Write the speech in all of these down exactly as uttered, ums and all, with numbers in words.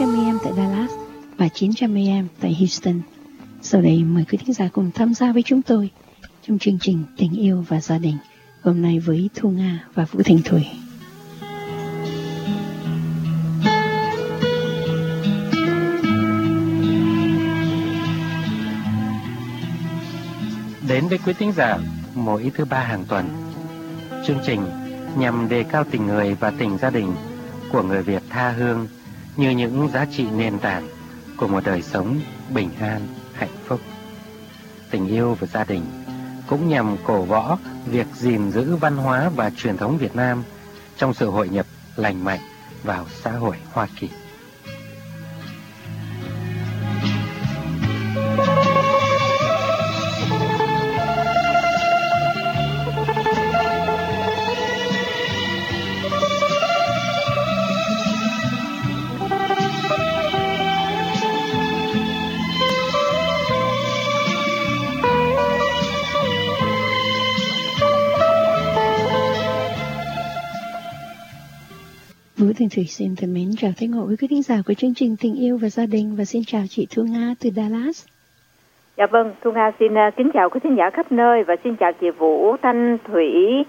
trăm a em tại Dallas và chín trăm a em tại Houston. Sau đây mời quý thính giả cùng tham gia với chúng tôi trong chương trình Tình yêu và gia đình hôm nay với Thu Nga và Vũ Thanh Thủy. Đến với quý thính giả mỗi thứ ba hàng tuần, chương trình nhằm đề cao tình người và tình gia đình của người Việt tha hương như những giá trị nền tảng của một đời sống bình an, hạnh phúc. Tình yêu và gia đình cũng nhằm cổ võ việc gìn giữ văn hóa và truyền thống Việt Nam trong sự hội nhập lành mạnh vào xã hội Hoa Kỳ. Vũ Thanh Thủy xin thân mến chào tất cả quý khán thính giả của chương trình Tình yêu và gia đình và xin chào chị Thu Nga từ Dallas. Dạ vâng, Thu Nga xin uh, kính chào quý khán giả khắp nơi và xin chào chị Vũ Thanh Thủy uh,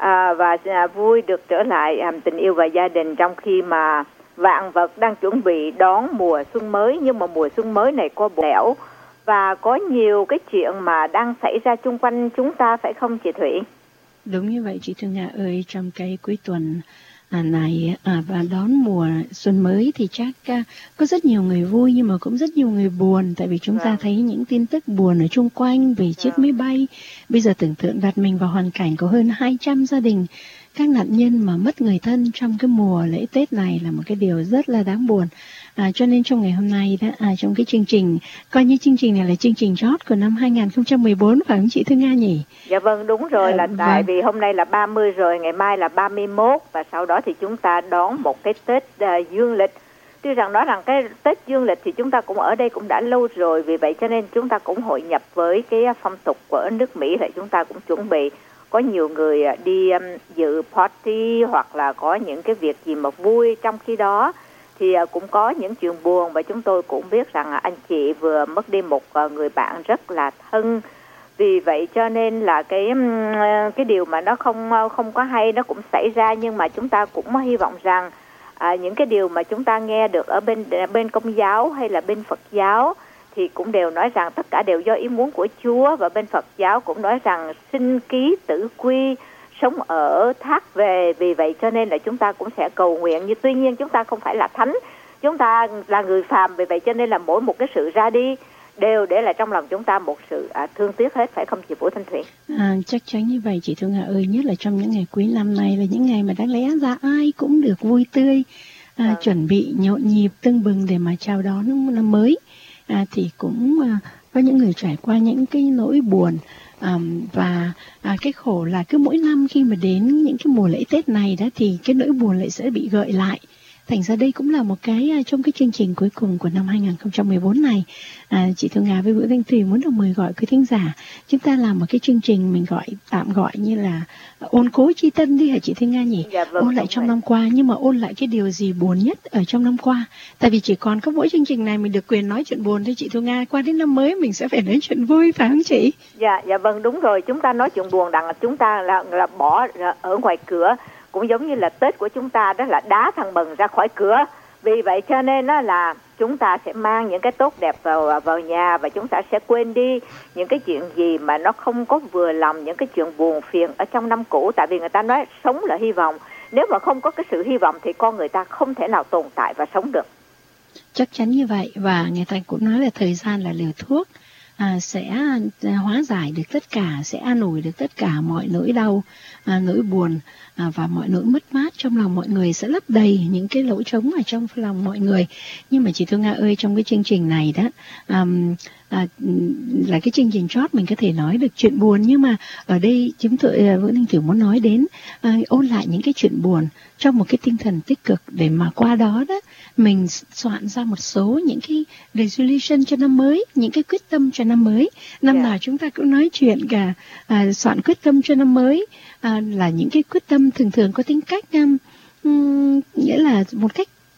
và uh, vui được trở lại um, Tình yêu và gia đình trong khi mà vạn vật đang chuẩn bị đón mùa xuân mới, nhưng mà mùa xuân mới này có bộ lẻo và có nhiều cái chuyện mà đang xảy ra chung quanh chúng ta, phải không chị Thủy? Đúng như vậy chị Thu Nga ơi, trong cái cuối tuần À, này à, và đón mùa xuân mới thì chắc à, có rất nhiều người vui nhưng mà cũng rất nhiều người buồn, tại vì chúng vâng. ta thấy những tin tức buồn ở chung quanh về chiếc vâng. máy bay. Bây giờ tưởng tượng đặt mình vào hoàn cảnh có hơn hai trăm gia đình các nạn nhân mà mất người thân trong cái mùa lễ Tết này là một cái điều rất là đáng buồn. À, cho nên trong ngày hôm nay đó, à, trong cái chương trình, coi như chương trình này là chương trình chót của năm hai không một bốn, phải không chị Thư Nga nhỉ? Dạ vâng, đúng rồi, là à, tại vâng. vì hôm nay là ba mươi rồi, ngày mai là ba mươi mốt và sau đó thì chúng ta đón một cái Tết uh, dương lịch. Tuy rằng nói rằng cái Tết dương lịch thì chúng ta cũng ở đây cũng đã lâu rồi, vì vậy cho nên chúng ta cũng hội nhập với cái phong tục của nước Mỹ, là chúng ta cũng chuẩn bị. Có nhiều người đi um, dự party hoặc là có những cái việc gì mà vui, trong khi đó thì uh, cũng có những chuyện buồn, và chúng tôi cũng biết rằng uh, anh chị vừa mất đi một uh, người bạn rất là thân. Vì vậy cho nên là cái um, cái điều mà nó không uh, không có hay nó cũng xảy ra, nhưng mà chúng ta cũng hy vọng rằng uh, những cái điều mà chúng ta nghe được ở bên bên Công giáo hay là bên Phật giáo thì cũng đều nói rằng tất cả đều do ý muốn của Chúa, và bên Phật giáo cũng nói rằng sinh ký tử quy, sống ở thác về. Vì vậy cho nên là chúng ta cũng sẽ cầu nguyện, nhưng tuy nhiên chúng ta không phải là thánh, chúng ta là người phàm, vì vậy cho nên là mỗi một cái sự ra đi đều để lại trong lòng chúng ta một sự à, thương tiếc hết, phải không chị Vũ Thanh Thủy? À, chắc chắn như vậy chị Thu Nga ơi, nhất là trong những ngày cuối năm này là những ngày mà đáng lẽ ra ai cũng được vui tươi, à, à. chuẩn bị nhộn nhịp tưng bừng để mà chào đón năm mới. À, thì cũng à, có những người trải qua những cái nỗi buồn à, và à, cái khổ là cứ mỗi năm khi mà đến những cái mùa lễ Tết này đó thì cái nỗi buồn lại sẽ bị gợi lại. Thành ra đây cũng là một cái trong cái chương trình cuối cùng của năm hai không một bốn này. À, chị Thu Nga với Vũ Thanh Thủy muốn được mời gọi quý thính giả, chúng ta làm một cái chương trình mình gọi tạm gọi như là ôn cố chi tân đi hả chị Thu Nga nhỉ? Dạ, vâng, ôn lại trong vậy. Năm qua, nhưng mà ôn lại cái điều gì buồn nhất ở trong năm qua. Tại vì chỉ còn có mỗi chương trình này mình được quyền nói chuyện buồn thôi chị Thu Nga. Qua đến năm mới mình sẽ phải nói chuyện vui, phải không chị? Dạ, dạ vâng, đúng rồi. Chúng ta nói chuyện buồn rằng chúng ta là, là bỏ ở ngoài cửa. Cũng giống như là Tết của chúng ta đó là đá thằng Mừng ra khỏi cửa. Vì vậy cho nên đó là chúng ta sẽ mang những cái tốt đẹp vào vào nhà, và chúng ta sẽ quên đi những cái chuyện gì mà nó không có vừa lòng, những cái chuyện buồn phiền ở trong năm cũ. Tại vì người ta nói sống là hy vọng, nếu mà không có cái sự hy vọng thì con người ta không thể nào tồn tại và sống được. Chắc chắn như vậy, và người ta cũng nói là thời gian là liều thuốc. À, sẽ hóa giải được tất cả, sẽ an ủi được tất cả mọi nỗi đau, à, nỗi buồn à, và mọi nỗi mất mát trong lòng mọi người, sẽ lấp đầy những cái lỗ trống ở trong lòng mọi người. Nhưng mà chị Thu Nga ơi, trong cái chương trình này đó um, à, là cái chương trình chót mình có thể nói được chuyện buồn, nhưng mà ở đây chúng tôi Vũ Thanh Thủy muốn nói đến à, ôn lại những cái chuyện buồn trong một cái tinh thần tích cực, để mà qua đó đó mình soạn ra một số những cái resolution cho năm mới, những cái quyết tâm cho năm mới. Năm yeah. nào chúng ta cũng nói chuyện cả à, soạn quyết tâm cho năm mới, à, là những cái quyết tâm thường thường có tính cách um, nghĩa là một cách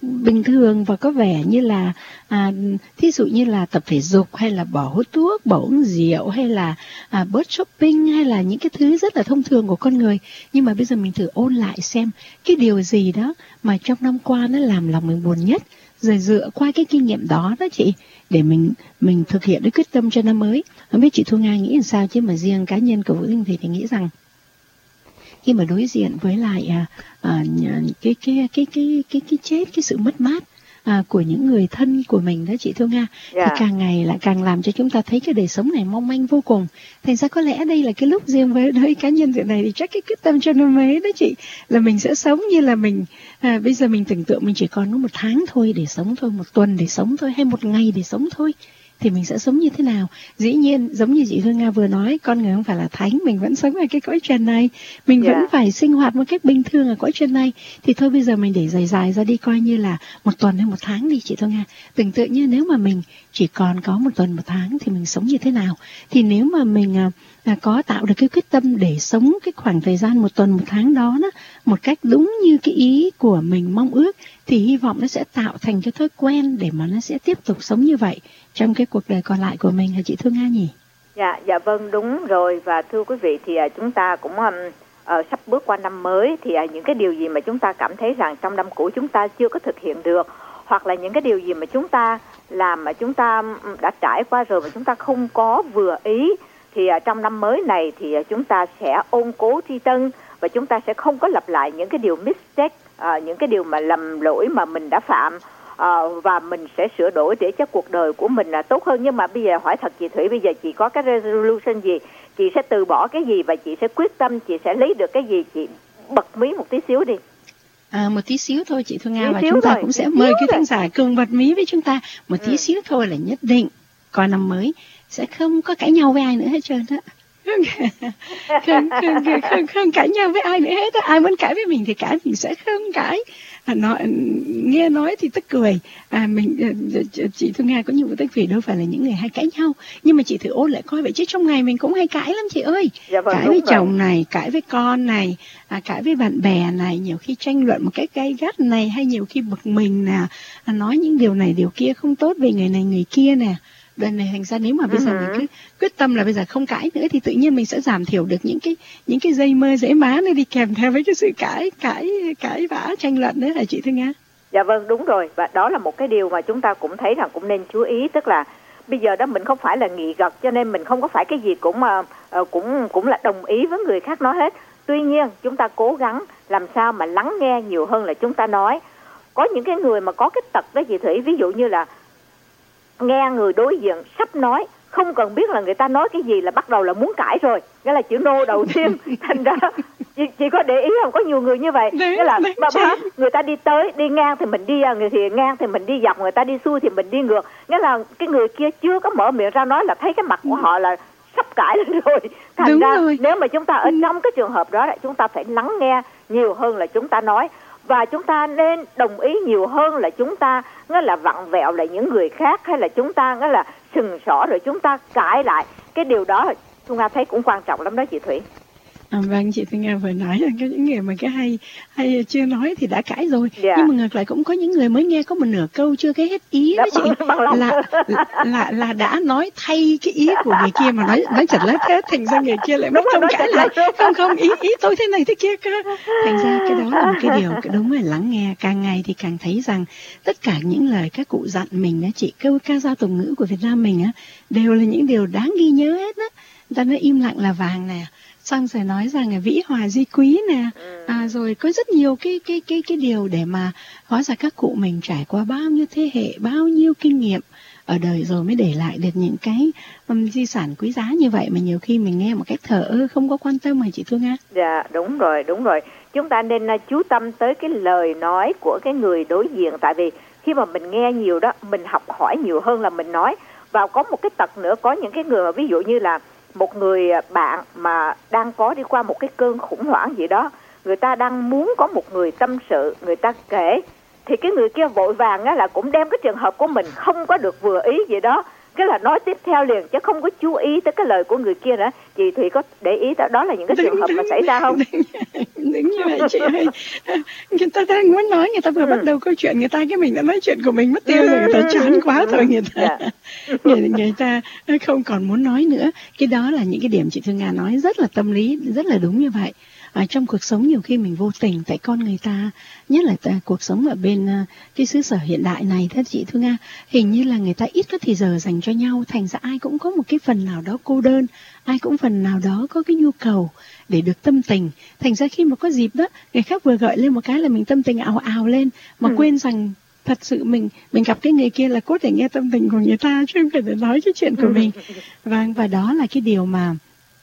bình thường và có vẻ như là à, thí dụ như là tập thể dục hay là bỏ hút thuốc, bỏ uống rượu hay là à, bớt shopping hay là những cái thứ rất là thông thường của con người. Nhưng mà bây giờ mình thử ôn lại xem cái điều gì đó mà trong năm qua nó làm lòng mình buồn nhất, rồi dựa qua cái kinh nghiệm đó đó chị, để mình mình thực hiện cái quyết tâm cho năm mới. Không biết chị Thu Nga nghĩ làm sao, chứ mà riêng cá nhân của Vũ Thanh Thủy thì nghĩ rằng khi mà đối diện với lại à, à, cái, cái cái cái cái cái chết, cái sự mất mát à, của những người thân của mình đó chị Thu Nga, yeah. thì càng ngày lại càng làm cho chúng ta thấy cái đời sống này mong manh vô cùng. Thành ra có lẽ đây là cái lúc riêng với đối cá nhân chuyện này thì chắc cái quyết tâm cho năm mới đó chị, là mình sẽ sống như là mình à, bây giờ mình tưởng tượng mình chỉ còn có một tháng thôi để sống thôi, một tuần để sống thôi, hay một ngày để sống thôi, thì mình sẽ sống như thế nào? Dĩ nhiên giống như chị Hương Nga vừa nói, con người không phải là thánh, mình vẫn sống ở cái cõi trần này, mình yeah. vẫn phải sinh hoạt một cách bình thường ở cõi trần này. Thì thôi bây giờ mình để dài dài ra đi, coi như là một tuần hay một tháng đi chị Hương Nga. Tưởng tượng như nếu mà mình chỉ còn có một tuần một tháng thì mình sống như thế nào? Thì nếu mà mình à, à, có tạo được cái quyết tâm để sống cái khoảng thời gian một tuần một tháng đó, đó một cách đúng như cái ý của mình mong ước, thì hy vọng nó sẽ tạo thành cái thói quen để mà nó sẽ tiếp tục sống như vậy trong cái cuộc đời còn lại của mình, hả chị Thương Nga nhỉ? Dạ, dạ vâng, đúng rồi. Và thưa quý vị, thì uh, chúng ta cũng um, uh, sắp bước qua năm mới, thì uh, những cái điều gì mà chúng ta cảm thấy rằng trong năm cũ chúng ta chưa có thực hiện được, hoặc là những cái điều gì mà chúng ta làm mà chúng ta đã trải qua rồi mà chúng ta không có vừa ý, thì uh, trong năm mới này thì uh, chúng ta sẽ ôn cố tri tân, và chúng ta sẽ không có lặp lại những cái điều mistake, uh, những cái điều mà lầm lỗi mà mình đã phạm. Uh, và mình sẽ sửa đổi để cho cuộc đời của mình là tốt hơn. Nhưng mà bây giờ hỏi thật chị Thủy, bây giờ chị có cái resolution gì, chị sẽ từ bỏ cái gì, và chị sẽ quyết tâm chị sẽ lấy được cái gì? Chị bật mí một tí xíu đi. À, một tí xíu thôi chị Thu Nga, và chúng ta thôi, cũng sẽ mời cái thính giả cùng bật mí với chúng ta một tí ừ. xíu thôi, là nhất định qua năm mới sẽ không có cãi nhau với ai nữa hết trơn á. không, không, không, không, không cãi nhau với ai nữa hết á. Ai muốn cãi với mình thì cãi, mình sẽ không cãi. À, nói, nghe nói thì tức cười. À, mình chị Thu Nga có nhiều Vũ Thanh Thủy đâu phải là những người hay cãi nhau, nhưng mà chị thử ôn lại coi vậy chứ trong ngày mình cũng hay cãi lắm chị ơi. Dạ vâng, cãi với rồi. Chồng này, cãi với con này, à, cãi với bạn bè này, nhiều khi tranh luận một cách gay gắt này, hay nhiều khi bực mình nè, à, nói những điều này điều kia không tốt về người này người kia nè. Lần này thành ra nếu mà bây giờ uh-huh. mình cứ quyết tâm là bây giờ không cãi nữa, thì tự nhiên mình sẽ giảm thiểu được những cái những cái dây mơ dễ má nó đi kèm theo với cái sự cãi cãi cãi vã tranh luận nữa, là chị Thương Nga. Dạ vâng, đúng rồi. Và đó là một cái điều mà chúng ta cũng thấy rằng cũng nên chú ý, tức là bây giờ đó mình không phải là nghị gật, cho nên mình không có phải cái gì cũng uh, cũng cũng là đồng ý với người khác nói hết. Tuy nhiên chúng ta cố gắng làm sao mà lắng nghe nhiều hơn là chúng ta nói. Có những cái người mà có cái tật đó chị Thủy, ví dụ như là nghe người đối diện sắp nói, không cần biết là người ta nói cái gì là bắt đầu là muốn cãi rồi, nghĩa là chữ nô đầu tiên. Thành ra chị, chị có để ý không, có nhiều người như vậy, nghĩa là mà bá, người ta đi tới đi ngang thì mình đi, người thì ngang thì mình đi dọc, người ta đi xuôi thì mình đi ngược, nghĩa là cái người kia chưa có mở miệng ra nói là thấy cái mặt của họ là sắp cãi lên rồi. Thành Đúng ra rồi. Nếu mà chúng ta ở trong cái trường hợp đó, chúng ta phải lắng nghe nhiều hơn là chúng ta nói. Và chúng ta nên đồng ý nhiều hơn là chúng ta nghĩa là vặn vẹo lại những người khác, hay là chúng ta nghĩa là sừng sỏ rồi chúng ta cãi lại. Cái điều đó Thu Nga thấy cũng quan trọng lắm đó chị Thủy. À, vâng, chị Thu Nga vừa nói là cái những người mà cái hay hay chưa nói thì đã cãi rồi, yeah. nhưng mà ngược lại cũng có những người mới nghe có một nửa câu chưa cái hết ý đó, đó chị, là, là là là đã nói thay cái ý của người kia, mà nói nói chật lết hết, thành ra người kia lại mất công cãi lại, không không ý ý tôi thế này thế kia cơ. Thành ra cái đó là một cái điều cái đúng là lắng nghe. Càng ngày thì càng thấy rằng tất cả những lời các cụ dặn mình á chị, câu ca dao tục ngữ của Việt Nam mình á, đều là những điều đáng ghi nhớ hết á. Người ta nói im lặng là vàng nè, xong rồi nói rằng là vĩ hòa di quý nè, à, rồi có rất nhiều cái cái cái cái điều để mà hóa ra các cụ mình trải qua bao nhiêu thế hệ, bao nhiêu kinh nghiệm ở đời rồi mới để lại được những cái um, di sản quý giá như vậy, mà nhiều khi mình nghe một cách thờ ơ, không có quan tâm, hả chị Thương Nga? Dạ đúng rồi, đúng rồi. Chúng ta nên uh, chú tâm tới cái lời nói của cái người đối diện, tại vì khi mà mình nghe nhiều đó, mình học hỏi nhiều hơn là mình nói. Và có một cái tật nữa, có những cái người mà ví dụ như là một người bạn mà đang có đi qua một cái cơn khủng hoảng gì đó, người ta đang muốn có một người tâm sự, người ta kể, thì cái người kia vội vàng á là cũng đem cái trường hợp của mình không có được vừa ý gì đó, cái là nói tiếp theo liền chứ không có chú ý tới cái lời của người kia nữa. Chị Thủy có để ý tới đó là những cái trường hợp mà xảy ra không? Đúng như vậy chị ơi. Người ta đang muốn nói, người ta vừa ừ. bắt đầu câu chuyện, người ta cái mình đã nói chuyện của mình mất tiêu rồi, người ta chán quá thôi, người ta yeah. người, người ta không còn muốn nói nữa. Cái đó là những cái điểm chị Thương Nga nói rất là tâm lý, rất là đúng như vậy. Ở trong cuộc sống nhiều khi mình vô tình, tại con người ta, nhất là ta, cuộc sống ở bên uh, cái xứ sở hiện đại này, thế chị Thương Nga, hình như là người ta ít có thời giờ dành cho nhau, thành ra ai cũng có một cái phần nào đó cô đơn, ai cũng phần nào đó có cái nhu cầu để được tâm tình. Thành ra khi mà có dịp đó, người khác vừa gọi lên một cái là mình tâm tình ào ào lên, mà ừ. quên rằng thật sự mình mình gặp cái người kia là cốt để nghe tâm tình của người ta, chứ không phải để nói cái chuyện của mình. Và, và đó là cái điều mà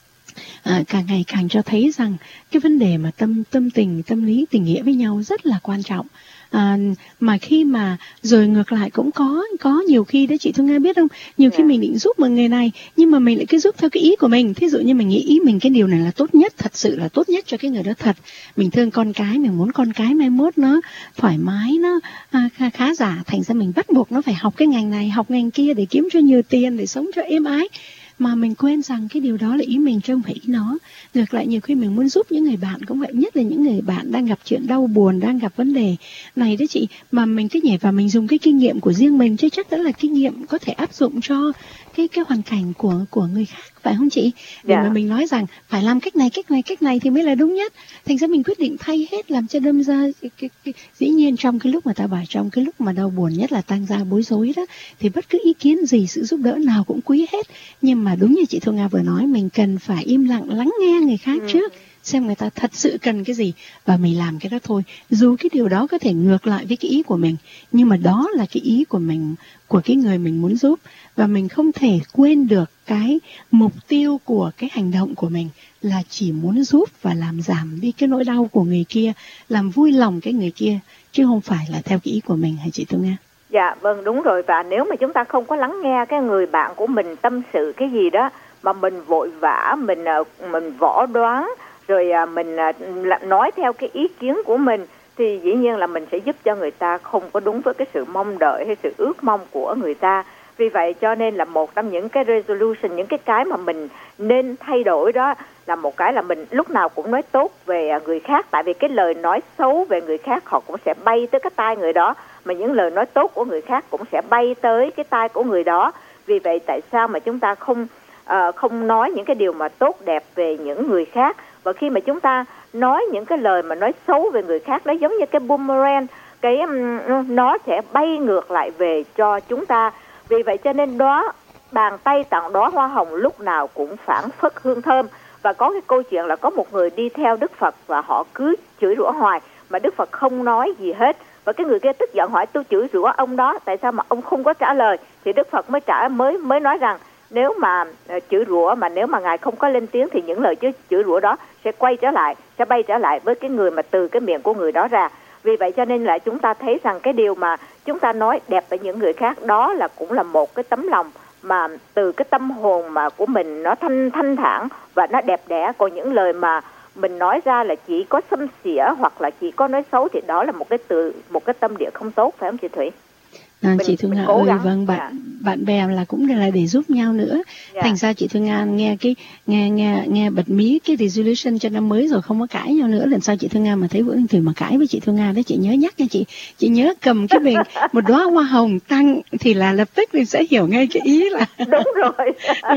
À, càng ngày càng cho thấy rằng cái vấn đề mà tâm tâm tình, tâm lý, tình nghĩa với nhau rất là quan trọng. À, mà khi mà rồi ngược lại cũng có có nhiều khi đấy chị Thương Nga biết không, nhiều khi mình định giúp một người này nhưng mà mình lại cứ giúp theo cái ý của mình. Thí dụ như mình nghĩ ý mình cái điều này là tốt nhất, thật sự là tốt nhất cho cái người đó thật. Mình thương con cái, mình muốn con cái mai mốt nó thoải mái, nó à, khá, khá giả, thành ra mình bắt buộc nó phải học cái ngành này, học ngành kia để kiếm cho nhiều tiền, để sống cho êm ái. Mà mình quên rằng cái điều đó là ý mình chứ không phải ý nó. Ngược lại nhiều khi mình muốn giúp những người bạn cũng vậy, nhất là những người bạn đang gặp chuyện đau buồn, đang gặp vấn đề này đấy chị, mà mình cứ nhảy vào mình dùng cái kinh nghiệm của riêng mình, chứ chắc đó là kinh nghiệm có thể áp dụng cho cái cái hoàn cảnh của của người khác, phải không chị? Để yeah. mà mình nói rằng phải làm cách này, cách này, cách này thì mới là đúng nhất. Thành ra mình quyết định thay hết, làm cho đâm ra cái, cái, cái, dĩ nhiên trong cái lúc mà ta bảo trong cái lúc mà đau buồn nhất là tang ra bối rối đó, thì bất cứ ý kiến gì, sự giúp đỡ nào cũng quý hết. Nhưng mà đúng như chị Thu Nga vừa nói, mình cần phải im lặng lắng nghe người khác ừ. trước, xem người ta thật sự cần cái gì và mình làm cái đó thôi. Dù cái điều đó có thể ngược lại với cái ý của mình, nhưng mà đó là cái ý của mình, của cái người mình muốn giúp. Và mình không thể quên được cái mục tiêu của cái hành động của mình là chỉ muốn giúp và làm giảm đi cái nỗi đau của người kia, làm vui lòng cái người kia, chứ không phải là theo cái ý của mình, hả chị Thu Nga? Dạ vâng, đúng rồi. Và nếu mà chúng ta không có lắng nghe cái người bạn của mình tâm sự cái gì đó, mà mình vội vã, mình mình võ đoán, rồi mình nói theo cái ý kiến của mình, thì dĩ nhiên là mình sẽ giúp cho người ta không có đúng với cái sự mong đợi hay sự ước mong của người ta. Vì vậy cho nên là một trong những cái resolution, những cái cái mà mình nên thay đổi đó là một cái là mình lúc nào cũng nói tốt về người khác. Tại vì cái lời nói xấu về người khác họ cũng sẽ bay tới cái tai người đó, mà những lời nói tốt của người khác cũng sẽ bay tới cái tai của người đó. Vì vậy tại sao mà chúng ta không uh, không nói những cái điều mà tốt đẹp về những người khác? Và khi mà chúng ta nói những cái lời mà nói xấu về người khác, nó giống như cái boomerang, cái um, nó sẽ bay ngược lại về cho chúng ta. Vì vậy cho nên đó, bàn tay tặng đóa hoa hồng lúc nào cũng phảng phất hương thơm. Và có cái câu chuyện là có một người đi theo Đức Phật và họ cứ chửi rủa hoài mà Đức Phật không nói gì hết. Và cái người kia tức giận hỏi: tôi chửi rủa ông đó, tại sao mà ông không có trả lời? Thì Đức Phật mới trả mới mới nói rằng nếu mà uh, chửi rủa mà nếu mà ngài không có lên tiếng thì những lời chửi, chửi rủa đó sẽ quay trở lại, sẽ bay trở lại với cái người mà từ cái miệng của người đó ra. Vì vậy cho nên là chúng ta thấy rằng cái điều mà chúng ta nói đẹp với những người khác đó là cũng là một cái tấm lòng mà từ cái tâm hồn mà của mình nó thanh thanh thản và nó đẹp đẽ. Còn những lời mà mình nói ra là chỉ có xâm xỉa hoặc là chỉ có nói xấu thì đó là một cái từ một cái tâm địa không tốt, phải không chị Thủy? À, chị Thu Nga ơi, vâng, bạn yeah. bạn bè là cũng là để giúp nhau nữa. Yeah. Thành ra chị Thu Nga nghe cái nghe nghe nghe bật mí cái resolution cho năm mới rồi không có cãi nhau nữa. Lần sau chị Thu Nga mà thấy Vũ Anh Thủy mà cãi với chị Thu Nga đó, chị nhớ nhắc nha chị. Chị nhớ cầm cái bình một đóa hoa hồng tăng thì là lập tức mình sẽ hiểu ngay cái ý là đúng rồi.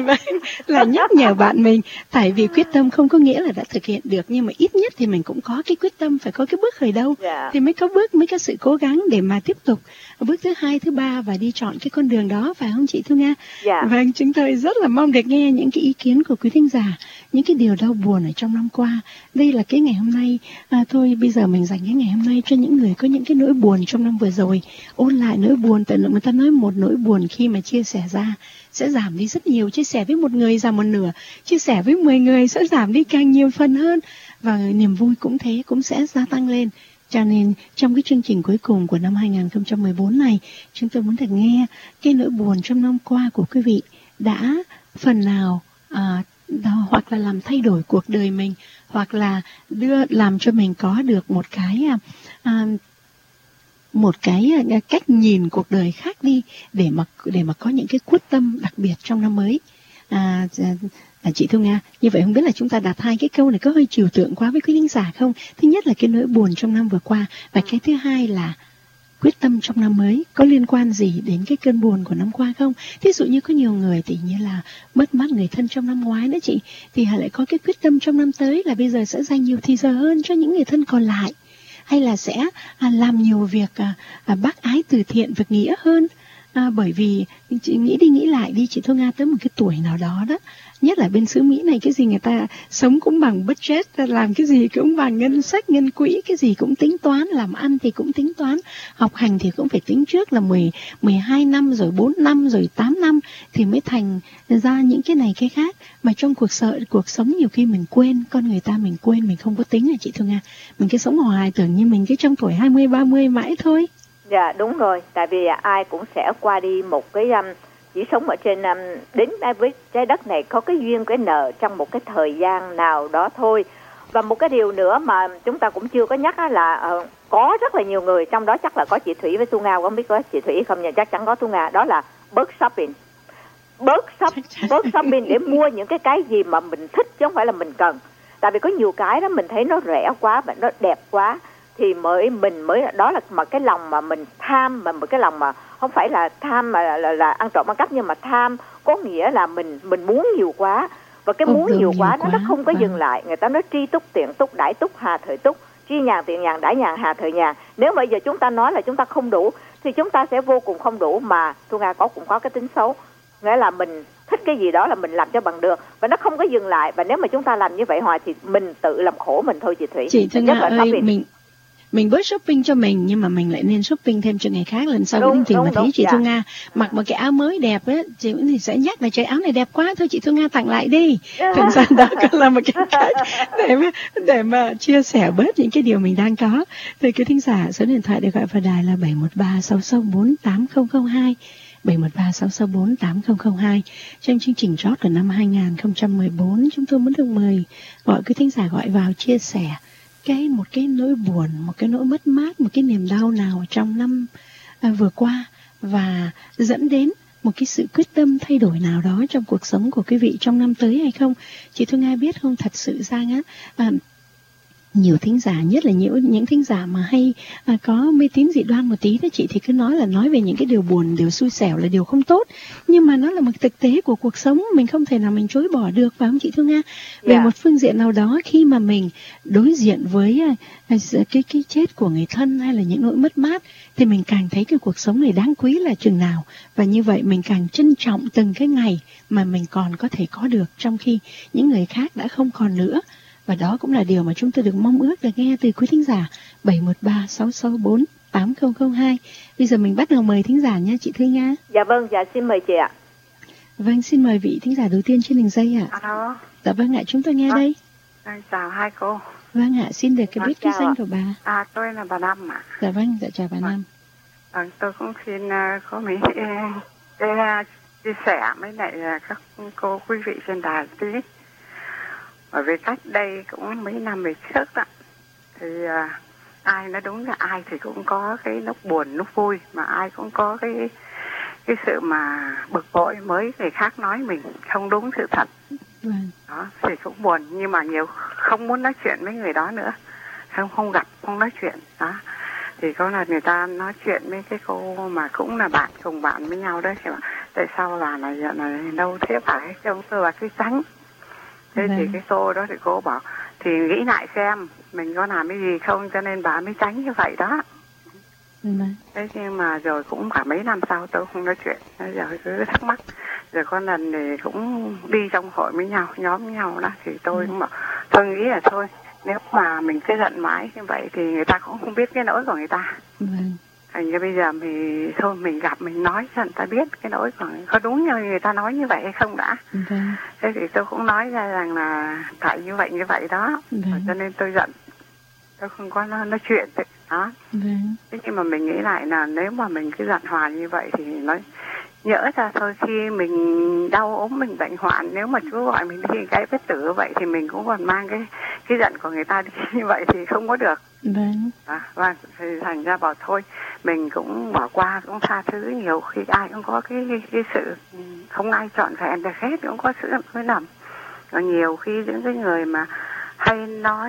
là nhắc nhở bạn mình. Tại vì quyết tâm không có nghĩa là đã thực hiện được, nhưng mà ít nhất thì mình cũng có cái quyết tâm, phải có cái bước khởi đầu yeah. thì mới có bước, mới có sự cố gắng để mà tiếp tục bước thứ hai, thứ ba và đi chọn cái con đường đó, phải không chị Thu Nga? Dạ. Và chúng tôi rất là mong được nghe những cái ý kiến của quý thính giả, những cái điều đau buồn ở trong năm qua. Đây là cái ngày hôm nay, à, thôi bây giờ mình dành cái ngày hôm nay cho những người có những cái nỗi buồn trong năm vừa rồi, ôn lại nỗi buồn. Tại người ta nói một nỗi buồn khi mà chia sẻ ra sẽ giảm đi rất nhiều. Chia sẻ với một người giảm một nửa, chia sẻ với mười người sẽ giảm đi càng nhiều phần hơn, và niềm vui cũng thế, cũng sẽ gia tăng lên. Cho nên trong cái chương trình cuối cùng của năm hai không một bốn này, chúng tôi muốn được nghe cái nỗi buồn trong năm qua của quý vị đã phần nào à, đó, hoặc là làm thay đổi cuộc đời mình, hoặc là đưa làm cho mình có được một cái à, một cái cách nhìn cuộc đời khác đi để mà để mà có những cái quyết tâm đặc biệt trong năm mới. À, à, chị Thu Nga, như vậy không biết là chúng ta đặt hai cái câu này có hơi trừu tượng quá với quý thính giả không? Thứ nhất là cái nỗi buồn trong năm vừa qua, và cái thứ hai là quyết tâm trong năm mới có liên quan gì đến cái cơn buồn của năm qua không? Thí dụ như có nhiều người thì như là mất mát người thân trong năm ngoái đó chị, thì họ lại có cái quyết tâm trong năm tới là bây giờ sẽ dành nhiều thời giờ hơn cho những người thân còn lại, hay là sẽ à, làm nhiều việc à, à, bác ái từ thiện, việc nghĩa hơn. À, bởi vì chị nghĩ đi nghĩ lại đi chị Thu Nga, tới một cái tuổi nào đó đó, nhất là bên xứ Mỹ này, cái gì người ta sống cũng bằng budget, làm cái gì cũng bằng ngân sách, ngân quỹ, cái gì cũng tính toán, làm ăn thì cũng tính toán, học hành thì cũng phải tính trước là mười, mười hai năm, rồi bốn năm, rồi tám năm thì mới thành ra những cái này cái khác. Mà trong cuộc sợ cuộc sống nhiều khi mình quên, con người ta mình quên, mình không có tính à chị Thu Nga, mình cứ sống hoài tưởng như mình cứ trong tuổi hai mươi, ba mươi mãi thôi. Dạ đúng rồi, tại vì ai cũng sẽ qua đi một cái um, chỉ sống ở trên um, đến đây với trái đất này có cái duyên cái nợ trong một cái thời gian nào đó thôi. Và một cái điều nữa mà chúng ta cũng chưa có nhắc là uh, có rất là nhiều người, trong đó chắc là có chị Thủy với Thu Nga, không biết có chị Thủy không, nhưng chắc chắn có Thu Nga, đó là bớt shopping. Bớt shop, bớt shopping để mua những cái cái gì mà mình thích chứ không phải là mình cần. Tại vì có nhiều cái đó mình thấy nó rẻ quá và nó đẹp quá thì mới mình mới đó là mà cái lòng mà mình tham, mà một cái lòng mà không phải là tham mà là, là, là ăn trộm ăn cắp, nhưng mà tham có nghĩa là mình mình muốn nhiều quá, và cái muốn nhiều, nhiều quá, quá nó nó không có vâng. dừng lại. Người ta nói tri túc tiện túc đãi túc hà thời túc, tri nhàn tiện nhàn đãi nhàn hà thời nhàn. Nếu bây giờ chúng ta nói là chúng ta không đủ thì chúng ta sẽ vô cùng không đủ. Mà Thu Nga có cũng có cái tính xấu, nghĩa là mình thích cái gì đó là mình làm cho bằng được, và nó không có dừng lại. Và nếu mà chúng ta làm như vậy hoài thì mình tự làm khổ mình thôi chị Thủy. Chị Thu Nga ơi, mình mình bớt shopping cho mình, nhưng mà mình lại nên shopping thêm cho ngày khác. Lần sau đúng, thì mà thấy chị dạ. Thu Nga mặc một cái áo mới đẹp á, chị thì sẽ nhắc là cái áo này đẹp quá, thôi chị Thu Nga tặng lại đi. Thành ra đó cũng là một cái cách để mà, để mà chia sẻ bớt những cái điều mình đang có. Thì cái thính giả số điện thoại để gọi vào đài là bảy một ba sáu sáu bốn tám không không hai, bảy một ba sáu sáu bốn tám không không hai. Trong chương trình chót của năm hai không một bốn, chúng tôi muốn được mời gọi quý thính giả gọi vào chia sẻ cái một cái nỗi buồn, một cái nỗi mất mát, một cái niềm đau nào trong năm à, vừa qua, và dẫn đến một cái sự quyết tâm thay đổi nào đó trong cuộc sống của quý vị trong năm tới hay không. Chị Thu Nga biết không, thật sự ra á, à, nhiều thính giả, nhất là những những thính giả mà hay à, có mê tín dị đoan một tí đó chị, thì cứ nói là nói về những cái điều buồn, điều xui xẻo là điều không tốt, nhưng mà nó là một thực tế của cuộc sống, mình không thể nào mình chối bỏ được, phải không chị Thu Nga? Về yeah. một phương diện nào đó, khi mà mình đối diện với à, cái cái chết của người thân hay là những nỗi mất mát, thì mình càng thấy cái cuộc sống này đáng quý là chừng nào, và như vậy mình càng trân trọng từng cái ngày mà mình còn có thể có được, trong khi những người khác đã không còn nữa. Và đó cũng là điều mà chúng tôi được mong ước được nghe từ quý thính giả bảy một ba sáu sáu bốn tám không không hai. Bây giờ mình bắt đầu mời thính giả nha chị Thư Nga. Dạ vâng, dạ xin mời chị ạ. Vâng, xin mời vị thính giả đầu tiên trên đường dây ạ. Alo. Dạ vâng ạ, chúng tôi nghe à, đây. À, chào hai cô. Vâng ạ, xin được cái biết cái danh của bà. À, tôi là bà Năm ạ. Dạ vâng, dạ chào bà Năm. À, tôi cũng xin uh, có mấy uh, uh, chia sẻ với lại uh, các cô quý vị trên đài tí. Bởi vì cách đây cũng mấy năm về trước đó, thì uh, ai nói đúng là ai thì cũng có cái lúc buồn lúc vui, mà ai cũng có cái cái sự mà bực bội mới người khác nói mình không đúng sự thật. Vâng. Đó thì cũng buồn, nhưng mà nhiều không muốn nói chuyện với người đó nữa, không không gặp không nói chuyện đó. Thì có là người ta nói chuyện với cái cô mà cũng là bạn cùng bạn với nhau đấy, thì bảo tại sao bà này giờ này đâu thế phải, trông tôi là cái tránh. Thế vâng. Thì cái cô đó thì cô bảo thì nghĩ lại xem mình có làm cái gì không, cho nên bà mới tránh như vậy đó. Vâng. Thế nhưng mà rồi cũng cả mấy năm sau tôi không nói chuyện, bây giờ cứ thắc mắc. Rồi có lần thì cũng đi trong hội với nhau, nhóm với nhau đó, thì tôi vâng. cũng bảo tôi nghĩ là thôi, nếu mà mình cứ giận mãi như vậy thì người ta cũng không biết cái nỗi của người ta. Vâng. Thành ra bây giờ thì thôi mình gặp mình nói cho người ta biết cái nỗi của người, có đúng như người ta nói như vậy hay không đã. Vâng. Thế thì tôi cũng nói ra rằng là tại như vậy như vậy đó. Vâng. Cho nên tôi giận, tôi không có nói, nói chuyện đó. Vâng. Thế nhưng mà mình nghĩ lại là nếu mà mình cứ giận hoài như vậy thì nói nhỡ ra thôi, khi mình đau ốm mình bệnh hoạn, nếu mà Chúa gọi mình đi cái vết tử vậy thì mình cũng còn mang cái cái giận của người ta đi như vậy thì không có được. Vâng. À, vâng, thì thành ra bảo thôi mình cũng bỏ qua, cũng tha thứ. Nhiều khi ai cũng có cái cái, cái sự không ai trọn vẹn được hết, cũng có sự lỗi lầm. Còn nhiều khi những cái người mà hay nói,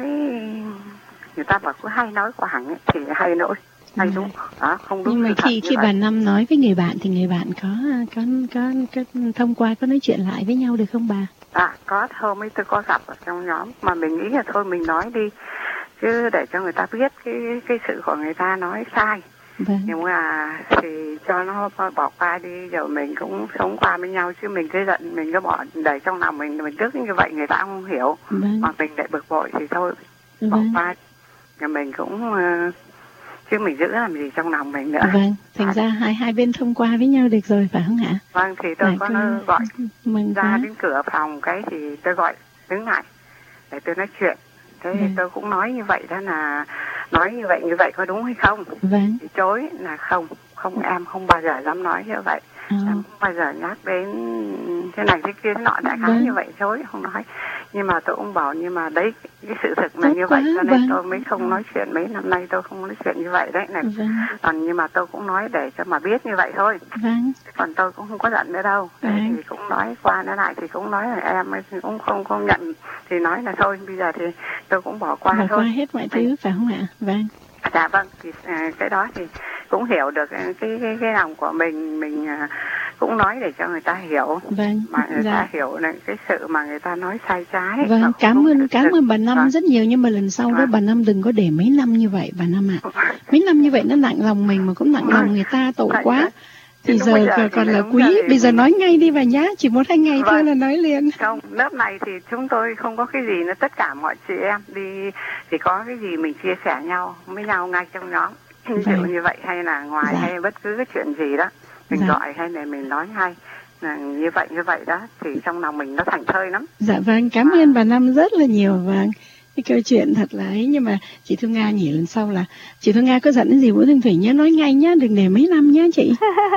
người ta bảo cứ hay nói quảng ấy, thì hay nỗi hay đúng đó, không đúng. Nhưng mà khi khi bà Năm nói với người bạn thì người bạn có có có, có thông qua có nói chuyện lại với nhau được không bà? À có, hôm ấy tôi có gặp ở trong nhóm mà mình nghĩ là thôi mình nói đi, chứ để cho người ta biết cái cái sự của người ta nói sai. Vâng. Nhưng mà thì cho nó bỏ qua đi, rồi mình cũng sống qua với nhau, chứ mình cứ giận, mình cứ bỏ để trong lòng mình, mình tức như vậy người ta không hiểu. Vâng. Mà mình lại bực bội thì thôi, vâng. bỏ qua. Rồi mình cũng uh, chứ mình giữ làm gì trong lòng mình nữa. Vâng, thành à, ra hai hai bên thông qua với nhau được rồi phải không ạ? Vâng, thì tôi à, có nó gọi mừng ra quá. Đến cửa phòng cái thì tôi gọi đứng lại để tôi nói chuyện. Thế vâng. tôi cũng nói như vậy, đó là nói như vậy như vậy có đúng hay không? Vâng. Thì chối là không, không em không bao giờ dám nói như vậy. À. Em không bao giờ nhắc đến thế này thế kia thế nọ, đại khái vâng. như vậy chối không nói. Nhưng mà tôi cũng bảo, nhưng mà đấy cái sự thực là tốt như quá, vậy cho nên vâng. tôi mới không nói chuyện, mấy năm nay tôi không nói chuyện như vậy đấy này. Vâng. Còn nhưng mà tôi cũng nói để cho mà biết như vậy thôi. Vâng. Còn tôi cũng không có giận nữa đâu. Vâng. Thì cũng nói qua nói lại thì cũng nói là em ấy cũng không không nhận, thì nói là thôi bây giờ thì tôi cũng bỏ qua bỏ thôi. Bỏ qua hết mọi thứ phải không ạ? Vâng. Dạ vâng, thì à, cái đó thì cũng hiểu được cái cái cái lòng của mình, mình à, cũng nói để cho người ta hiểu. Vâng. Mà người dạ. ta hiểu là cái sự mà người ta nói sai trái. Vâng, cảm ơn cảm ơn bà Năm vâng. rất nhiều, nhưng mà lần sau vâng. đó bà Năm đừng có để mấy năm như vậy bà Năm ạ. À. Mấy năm như vậy nó nặng lòng mình mà cũng nặng lòng người ta, tội vâng. quá. Thì giờ, giờ còn, còn là quý, bây giờ nói ngay đi bà nhá, chỉ một hai ngày vâng. thôi là nói liền. Không, lớp này thì chúng tôi không có cái gì nữa, tất cả mọi chị em đi thì có cái gì mình chia sẻ nhau với nhau ngay trong nhóm. Ví dụ như vậy, hay là ngoài dạ. hay bất cứ cái chuyện gì đó mình dạ. gọi hay là mình nói hay là như vậy như vậy đó, thì trong lòng mình nó thảnh thơi lắm. Dạ vâng, cảm à. ơn bà Năm rất là nhiều. Vâng, cái câu chuyện thật là ấy, nhưng mà chị Thu Nga nhỉ, lần sau là chị Thu Nga có giận cái gì Vũ Thanh Thủy nhớ nói ngay nhá, đừng để mấy năm nhá chị.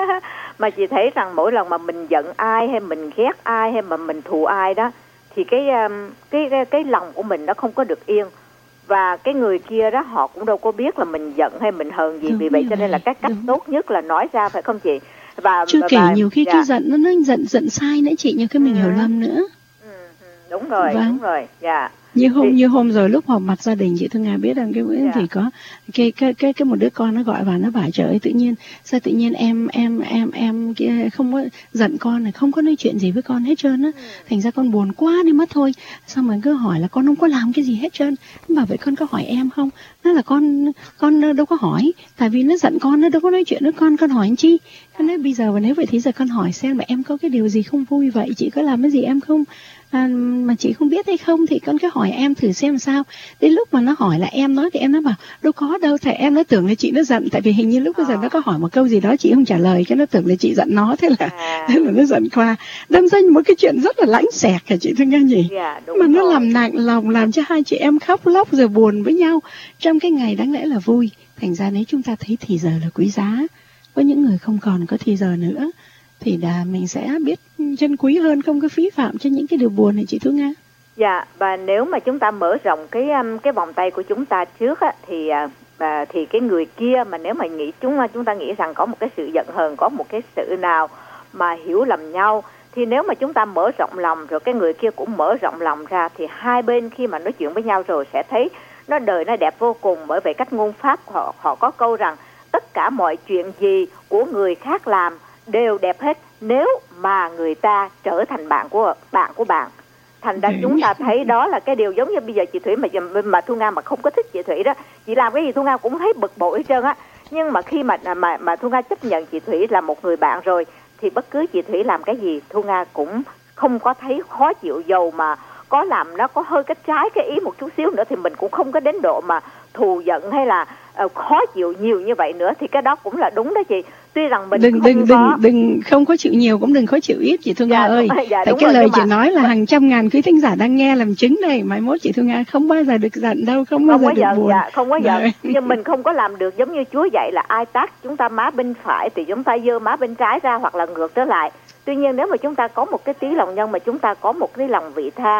Mà chị thấy rằng mỗi lần mà mình giận ai hay mình ghét ai hay mà mình thù ai đó, thì cái cái cái, cái lòng của mình nó không có được yên. Và cái người kia đó họ cũng đâu có biết là mình giận hay mình hờn gì. Đúng vì vậy cho nên là cái cách đúng. tốt nhất là nói ra, phải không chị? Và chưa và, kể và, nhiều khi dạ. cái giận nó nó giận giận sai nữa chị, nhiều khi mình ừ. hiểu lầm nữa. Ừ, đúng rồi, vâng. đúng rồi, dạ. Như hôm thì... như hôm rồi lúc họp mặt gia đình, chị Thu Nga biết rằng cái Nguyễn dạ. thì có cái cái cái cái một đứa con nó gọi vào, nó bảo trời ơi tự nhiên sao tự nhiên em em em em không có giận con này, không có nói chuyện gì với con hết trơn á, ừ. thành ra con buồn quá đi mất thôi. Xong rồi cứ hỏi là con không có làm cái gì hết trơn, bảo vậy con có hỏi em không? Nó là con con đâu có hỏi, tại vì nó giận con, nó đâu có nói chuyện với con, con hỏi anh chi? Con nói bây giờ và nếu vậy thì giờ con hỏi xem là em có cái điều gì không vui vậy, chị có làm cái gì em không à, mà chị không biết hay không, thì con cứ hỏi em thử xem sao. Đến lúc mà nó hỏi là em nói thì em nó bảo đâu có đâu, tại em nó tưởng là chị nó giận, tại vì hình như lúc bây giờ nó có hỏi một câu gì đó chị không trả lời, cái nó tưởng là chị giận nó, thế là à. thế là nó giận qua, đâm ra một cái chuyện rất là lãnh xẹt cả chị Thương Nga nhỉ. Yeah, mà nó rồi. làm nặng lòng, làm cho hai chị em khóc lóc rồi buồn với nhau trong cái ngày đáng lẽ là vui. Thành ra nếu chúng ta thấy thì giờ là quý giá, có những người không còn có thì giờ nữa thì là mình sẽ biết trân quý hơn, không có phí phạm cho những cái điều buồn này chị Thu Nga. Dạ, và nếu mà chúng ta mở rộng cái cái vòng tay của chúng ta trước á, thì và thì cái người kia mà nếu mà nghĩ chúng chúng ta nghĩ rằng có một cái sự giận hờn, có một cái sự nào mà hiểu lầm nhau, thì nếu mà chúng ta mở rộng lòng rồi cái người kia cũng mở rộng lòng ra, thì hai bên khi mà nói chuyện với nhau rồi sẽ thấy nó đời nó đẹp vô cùng. Bởi vậy cách ngôn pháp họ họ có câu rằng tất cả mọi chuyện gì của người khác làm đều đẹp hết nếu mà người ta trở thành bạn của bạn của bạn. Thành ra chúng ta thấy đó là cái điều giống như bây giờ chị Thủy mà mà Thu Nga mà không có thích chị Thủy đó, chị làm cái gì Thu Nga cũng thấy bực bội hết trơn á. Nhưng mà khi mà mà mà Thu Nga chấp nhận chị Thủy là một người bạn rồi, thì bất cứ chị Thủy làm cái gì Thu Nga cũng không có thấy khó chịu, dầu mà có làm nó có hơi cái trái cái ý một chút xíu nữa thì mình cũng không có đến độ mà thù giận hay là uh, khó chịu nhiều như vậy nữa. Thì cái đó cũng là đúng đó chị. Tuy rằng mình đừng không đừng có... đừng đừng không có chịu nhiều cũng đừng khó chịu ít chị Thu Nga dạ, ơi. Dạ, tại cái rồi, lời chị mà... nói là hàng trăm ngàn quý thính giả đang nghe làm chứng đây, mai mốt chị Thu Nga không bao giờ được giận đâu, không, không bao giờ được giận, buồn. Dạ, không có giận. Nhưng mình không có làm được giống như Chúa dạy là ai tác chúng ta má bên phải thì chúng ta giơ má bên trái ra, hoặc là ngược trở lại. Tuy nhiên nếu mà chúng ta có một cái tí lòng nhân, mà chúng ta có một cái lòng vị tha,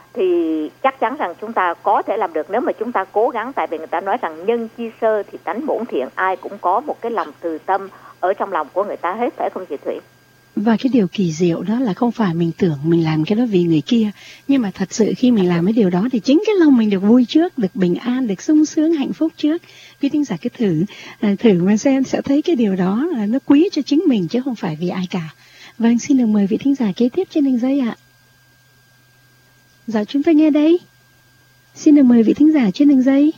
thì chắc chắn rằng chúng ta có thể làm được nếu mà chúng ta cố gắng. Tại vì người ta nói rằng nhân chi sơ thì tánh bổn thiện, ai cũng có một cái lòng từ tâm ở trong lòng của người ta hết, phải không chị Thủy? Và cái điều kỳ diệu đó là không phải mình tưởng mình làm cái đó vì người kia, nhưng mà thật sự khi mình làm cái điều đó thì chính cái lòng mình được vui trước, được bình an, được sung sướng, hạnh phúc trước. Quý thính giả cứ thử thử mà xem, sẽ thấy cái điều đó là nó quý cho chính mình chứ không phải vì ai cả. Vâng, xin được mời vị thính giả kế tiếp trên đường dây ạ. Dạ, chúng tôi nghe đây. Xin được mời vị thính giả trên đường dây.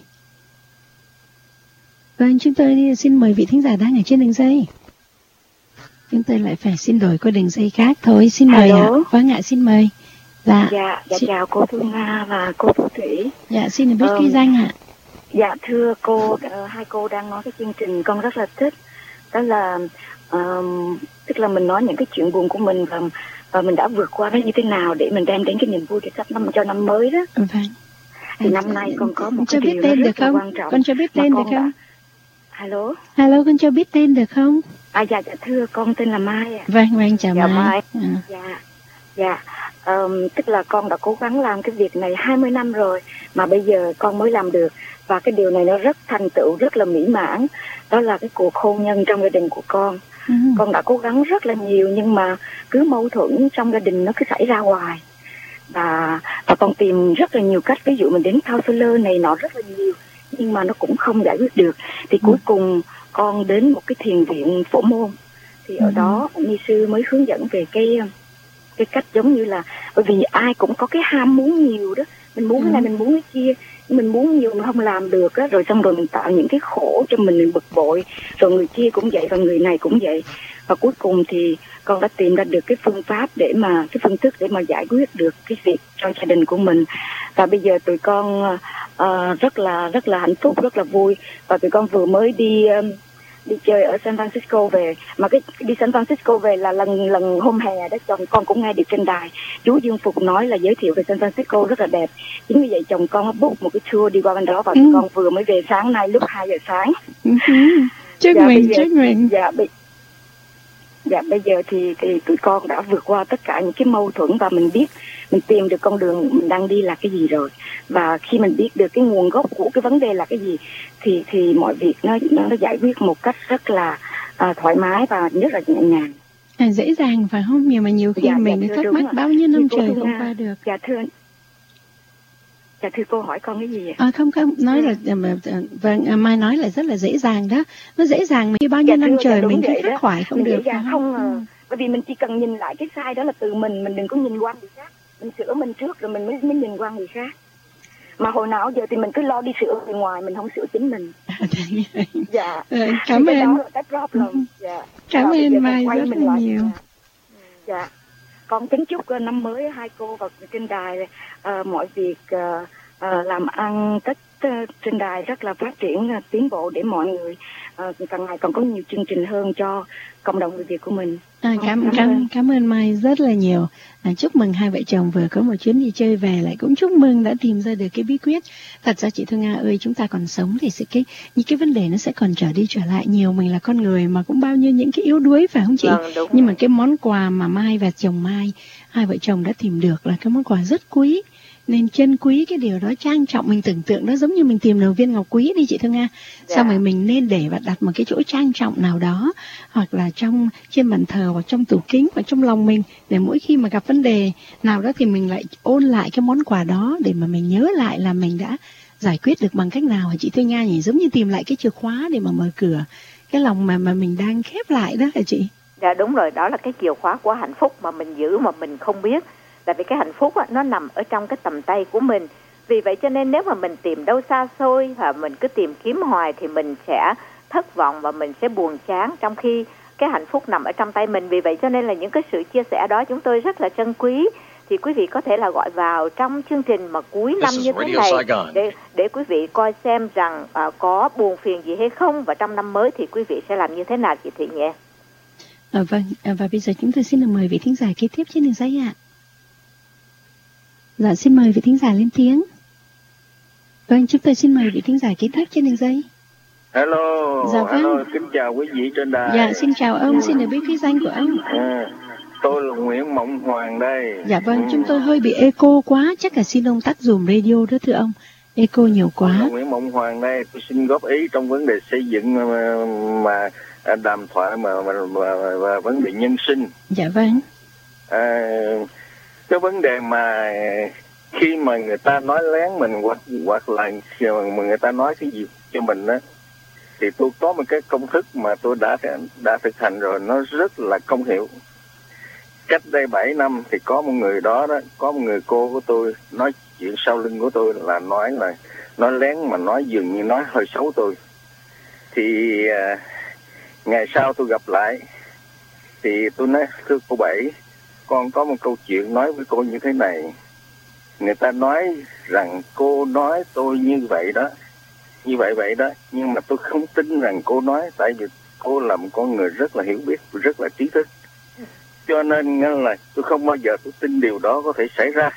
Vâng, chúng tôi xin mời vị thính giả đang ở trên đường dây. Chúng tôi lại phải xin đổi qua đường dây khác thôi. Xin mời ạ. Vâng ạ, xin mời. Dạ, dạ, dạ xin... chào cô Thu Nga và cô Thu Thủy. Dạ, xin được biết ờ, cái danh ạ. Dạ, thưa cô, uh, hai cô đang nói cái chương trình con rất là thích. Đó là, uh, tức là mình nói những cái chuyện buồn của mình và, và mình đã vượt qua nó như thế nào để mình đem đến cái niềm vui để sắp năm cho năm mới đó. Vâng. Thì à, năm nay con có một cho cái biết điều tên rất được là không? quan trọng. Con cho biết tên được không? Đã... Alo. Alo, con cho biết tên được không? À dạ, dạ thưa, con tên là Mai ạ. Vâng, vâng, chào dạ, Mai. Mai. À. Dạ, dạ. Um, tức là con đã cố gắng làm cái việc này hai mươi năm rồi mà bây giờ con mới làm được, và cái điều này nó rất thành tựu, rất là mỹ mãn. Đó là cái cuộc hôn nhân trong gia đình của con. Ừ. Con đã cố gắng rất là nhiều nhưng mà cứ mâu thuẫn trong gia đình nó cứ xảy ra hoài, và, và con tìm rất là nhiều cách, ví dụ mình đến counselor này nọ rất là nhiều nhưng mà nó cũng không giải quyết được. Thì ừ. cuối cùng con đến một cái thiền viện Phổ Môn, thì ừ. ở đó ni sư mới hướng dẫn về cái cái cách giống như là, bởi vì ai cũng có cái ham muốn nhiều đó, mình muốn ừ. cái này mình muốn cái kia, mình muốn nhiều mà không làm được á, rồi xong rồi mình tạo những cái khổ cho mình, mình bực bội, rồi người kia cũng vậy và người này cũng vậy, và cuối cùng thì con đã tìm ra được cái phương pháp để mà cái phương thức để mà giải quyết được cái việc cho gia đình của mình. Và bây giờ tụi con uh, rất là rất là hạnh phúc, rất là vui, và tụi con vừa mới đi um, đi chơi ở San Francisco về, mà cái đi San Francisco về là lần lần hôm hè đó, chồng con cũng nghe được trên đài chú Dương Phục nói là giới thiệu về San Francisco rất là đẹp. Chính vì vậy chồng con book một cái tour đi qua bên đó, và ừ. con vừa mới về sáng nay lúc hai giờ sáng. Ừ. Chúc dạ, mình, chúc mình. Dạ, bị, dạ bây giờ thì thì tụi con đã vượt qua tất cả những cái mâu thuẫn, và mình biết mình tìm được con đường mình đang đi là cái gì rồi, và khi mình biết được cái nguồn gốc của cái vấn đề là cái gì thì thì mọi việc nó nó giải quyết một cách rất là à, thoải mái và rất là nhẹ nhàng. À, dễ dàng phải không? Nhưng mà nhiều khi dạ, mình dạ, thắc mắc bao nhiêu năm trời không Nga, qua được. Dạ thưa, dạ thưa cô hỏi con cái gì ạ? À, không không nói là vâng, Mai nói là rất là dễ dàng đó, nó dễ dàng khi bao nhiêu dạ, năm thưa, trời dạ, mình cứ khắc khoải không mình được. Dạ, không, ừ. Bởi vì mình chỉ cần nhìn lại cái sai đó là từ mình, mình đừng có nhìn qua người khác, mình sửa mình trước rồi mình mới mới nhìn qua người khác. Mà hồi nào giờ thì mình cứ lo đi sửa người ngoài, mình không sửa chính mình. Dạ. Ừ, cảm ơn. Đó là cái problem. Dạ. Cảm rồi, ơn Mai rất là lại. nhiều. Dạ. Con kính chúc năm mới hai cô và trên đài uh, mọi việc uh, uh, làm ăn tất uh, trên đài rất là phát triển, uh, tiến bộ để mọi người uh, càng ngày còn có nhiều chương trình hơn cho cộng đồng người Việt của mình. À, cảm, cảm, cảm, cảm ơn Mai rất là nhiều. À, chúc mừng hai vợ chồng vừa có một chuyến đi chơi về, lại cũng chúc mừng đã tìm ra được cái bí quyết. Thật ra chị Thu Nga ơi, chúng ta còn sống thì sẽ cái những cái vấn đề nó sẽ còn trở đi trở lại nhiều. Mình là con người mà cũng bao nhiêu những cái yếu đuối phải không chị? Vâng, đúng nhưng rồi. Mà cái món quà mà Mai và chồng Mai, hai vợ chồng đã tìm được là cái món quà rất quý. Nên trân quý cái điều đó, trang trọng. Mình tưởng tượng nó giống như mình tìm được viên ngọc quý đi chị Thu Nga. Dạ. Xong rồi mình nên để và đặt một cái chỗ trang trọng nào đó, hoặc là trong trên bàn thờ, hoặc trong tủ kính, hoặc trong lòng mình, để mỗi khi mà gặp vấn đề nào đó thì mình lại ôn lại cái món quà đó, để mà mình nhớ lại là mình đã giải quyết được bằng cách nào hả chị Thu Nga nhỉ? Giống như tìm lại cái chìa khóa để mà mở cửa cái lòng mà mà mình đang khép lại đó hả chị? Dạ đúng rồi, đó là cái chìa khóa của hạnh phúc mà mình giữ mà mình không biết. Tại vì cái hạnh phúc á, nó nằm ở trong cái tầm tay của mình. Vì vậy cho nên nếu mà mình tìm đâu xa xôi, và mình cứ tìm kiếm hoài thì mình sẽ thất vọng và mình sẽ buồn chán, trong khi cái hạnh phúc nằm ở trong tay mình. Vì vậy cho nên là những cái sự chia sẻ đó chúng tôi rất là trân quý. Thì quý vị có thể là gọi vào trong chương trình mà cuối năm như thế này để để quý vị coi xem rằng uh, có buồn phiền gì hay không, và trong năm mới thì quý vị sẽ làm như thế nào chị Thị nhỉ? À, vâng, à, và bây giờ chúng tôi xin được mời vị thính giả kế tiếp trên đường dây ạ. Dạ, xin mời vị thính giả lên tiếng. Vâng, chúng tôi xin mời vị thính giả kế tiếp trên đường dây. Hello. Dạ vâng. Hello, kính chào quý vị trên đài. Dạ, xin chào ông, xin được biết cái danh của ông. À, Tôi là Nguyễn Mộng Hoàng đây. Dạ vâng, chúng tôi hơi bị echo quá, chắc là xin ông tắt dùm radio đó thưa ông. Echo nhiều quá. Tôi là Nguyễn Mộng Hoàng đây, tôi xin góp ý trong vấn đề xây dựng mà, mà đàm thoại mà, mà, mà, mà, mà vấn đề nhân sinh. Dạ vâng. À, cái vấn đề mà khi mà người ta nói lén mình hoặc hoặc là mà người ta nói cái gì cho mình đó, thì tôi có một cái công thức mà tôi đã đã thực hành rồi, nó rất là công hiệu. Cách đây bảy năm thì có một người đó đó, có một người cô của tôi nói chuyện sau lưng của tôi là nói là nói lén mà nói dường như nói hơi xấu tôi. Thì à, ngày sau tôi gặp lại thì tôi nói thưa cô Bảy, con có một câu chuyện nói với cô như thế này. Người ta nói rằng cô nói tôi như vậy đó, như vậy vậy đó, nhưng mà tôi không tin rằng cô nói, tại vì cô là một con người rất là hiểu biết, rất là trí thức. Cho nên là tôi không bao giờ tôi tin điều đó có thể xảy ra.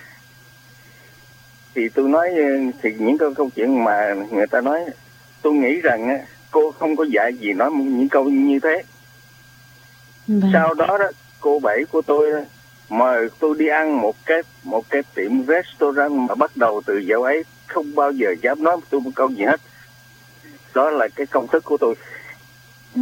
Thì tôi nói, thì những câu, câu chuyện mà người ta nói, tôi nghĩ rằng cô không có dạy gì nói những câu như thế. Vâng. Sau đó đó, cô Bảy của tôi mời tôi đi ăn một cái một cái tiệm restaurant mà bắt đầu từ dạo ấy không bao giờ dám nói tôi một câu gì hết. Đó là cái công thức của tôi. Ừ.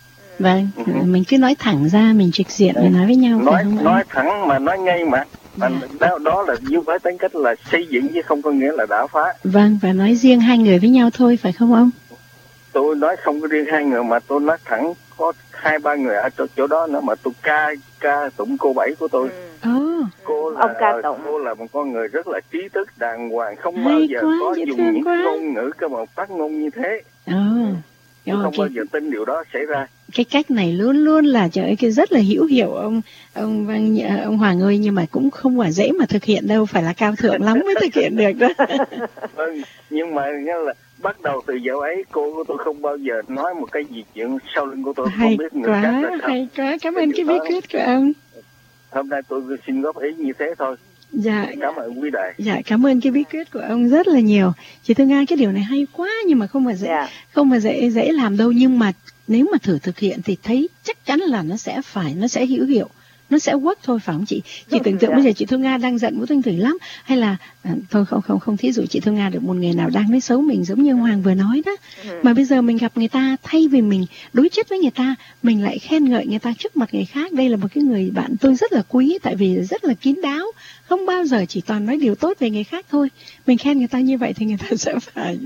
Vâng, ừ. Mình cứ nói thẳng ra, mình trực diện mình nói với nhau. Nói không nói thẳng mà nói ngay mà. Dạ. Đó, đó là như với tính cách là xây dựng chứ không có nghĩa là đả phá. Vâng, và nói riêng hai người với nhau thôi, phải không ông? Tôi nói không có riêng hai người mà tôi nói thẳng có hai ba người ở chỗ, chỗ đó nữa mà tôi ca ca tụng cô Bảy của tôi. Ừ. Oh. Cô là, ông ca tụng. Cô là một con người rất là trí thức đàng hoàng, không hay bao giờ quá, có dùng những quá. ngôn ngữ cái mà phát ngôn như thế. Oh. Tôi không okay. bao giờ tin điều đó xảy ra. Cái cách này luôn luôn là trời ơi, cái rất là hữu hiệu ông ông Văn ông Hoàng ơi, nhưng mà cũng không phải dễ mà thực hiện đâu, phải là cao thượng lắm mới thực hiện được đó. Vâng, nhưng mà nghĩa là bắt đầu từ dạo ấy cô của tôi không bao giờ nói một cái gì chuyện sau lưng của tôi, hay không biết người quá, khác là sao. Hay quá, cảm ơn cái bí quyết của ông. Hôm nay tôi xin góp ý như thế thôi. Dạ, cảm ơn quý đại. Dạ, cảm ơn cái bí quyết của ông rất là nhiều. Chị Thương Nga, cái điều này hay quá nhưng mà không mà dễ, yeah. không mà dễ dễ làm đâu, nhưng mà nếu mà thử thực hiện thì thấy chắc chắn là nó sẽ phải, nó sẽ hữu hiệu, nó sẽ work thôi, phải không chị? Chị tưởng tượng bây giờ chị Thương Nga đang giận Vũ Thanh Thủy lắm, hay là à, thôi không không không thí dụ chị Thương Nga được một người nào đang nói xấu mình giống như Hoàng vừa nói đó, ừ. mà bây giờ mình gặp người ta, thay vì mình đối chất với người ta, mình lại khen ngợi người ta trước mặt người khác. Đây là một cái người bạn tôi rất là quý, tại vì rất là kín đáo, không bao giờ chỉ toàn nói điều tốt về người khác thôi. Mình khen người ta như vậy thì người ta sẽ phải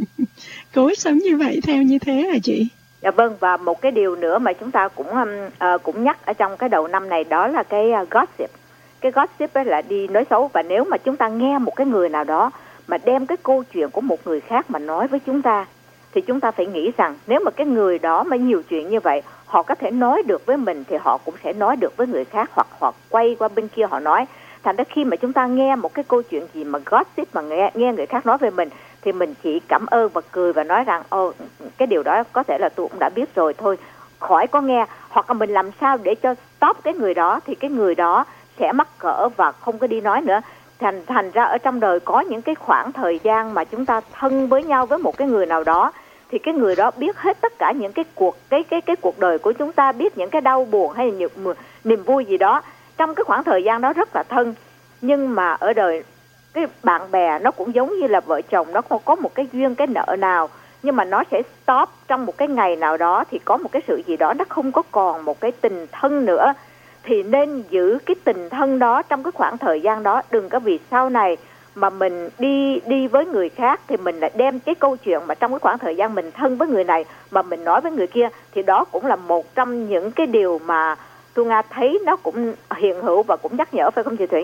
cố sống như vậy, theo như thế hả chị? Dạ vâng, và một cái điều nữa mà chúng ta cũng uh, cũng nhắc ở trong cái đầu năm này, đó là cái uh, gossip. Cái gossip ấy là đi nói xấu, và nếu mà chúng ta nghe một cái người nào đó mà đem cái câu chuyện của một người khác mà nói với chúng ta, thì chúng ta phải nghĩ rằng nếu mà cái người đó mà nhiều chuyện như vậy, họ có thể nói được với mình thì họ cũng sẽ nói được với người khác, hoặc họ quay qua bên kia họ nói. Thành ra khi mà chúng ta nghe một cái câu chuyện gì mà gossip mà nghe, nghe người khác nói về mình, thì mình chỉ cảm ơn và cười và nói rằng ồ, cái điều đó có thể là tôi cũng đã biết rồi, thôi khỏi có nghe. Hoặc là mình làm sao để cho stop cái người đó, thì cái người đó sẽ mắc cỡ và không có đi nói nữa. Thành thành ra ở trong đời có những cái khoảng thời gian mà chúng ta thân với nhau với một cái người nào đó, thì cái người đó biết hết tất cả những cái cuộc cái cái cái cuộc đời của chúng ta, biết những cái đau buồn hay những niềm vui gì đó. Trong cái khoảng thời gian đó rất là thân, nhưng mà ở đời cái bạn bè nó cũng giống như là vợ chồng, nó không có một cái duyên cái nợ nào, nhưng mà nó sẽ stop trong một cái ngày nào đó, thì có một cái sự gì đó nó không có còn một cái tình thân nữa, thì nên giữ cái tình thân đó trong cái khoảng thời gian đó. Đừng có vì sau này mà mình đi đi với người khác thì mình lại đem cái câu chuyện mà trong cái khoảng thời gian mình thân với người này mà mình nói với người kia, thì đó cũng là một trong những cái điều mà tôi Nga thấy nó cũng hiện hữu và cũng nhắc nhở, phải không chị Thủy?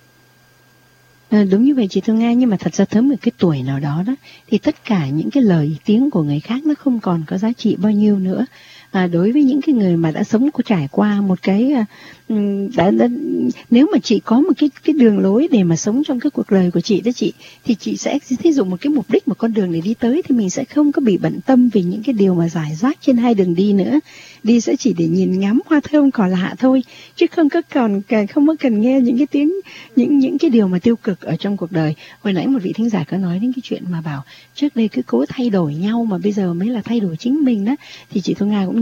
À, đúng như vậy chị Thương Nga, nhưng mà thật ra tới một cái tuổi nào đó đó thì tất cả những cái lời tiếng của người khác nó không còn có giá trị bao nhiêu nữa. À, đối với những cái người mà đã sống có trải qua một cái đã, đã, nếu mà chị có một cái cái đường lối để mà sống trong cái cuộc đời của chị đó chị, thì chị sẽ thí dụ một cái mục đích, một con đường để đi tới, thì mình sẽ không có bị bận tâm vì những cái điều mà rải rác trên hai đường đi nữa. Đi sẽ chỉ để nhìn ngắm hoa thơm cỏ lạ thôi, chứ không có còn không có cần nghe những cái tiếng những những cái điều mà tiêu cực ở trong cuộc đời. Hồi nãy một vị thính giả có nói đến cái chuyện mà bảo trước đây cứ cố thay đổi nhau mà bây giờ mới là thay đổi chính mình đó, thì chị Thu Nga cũng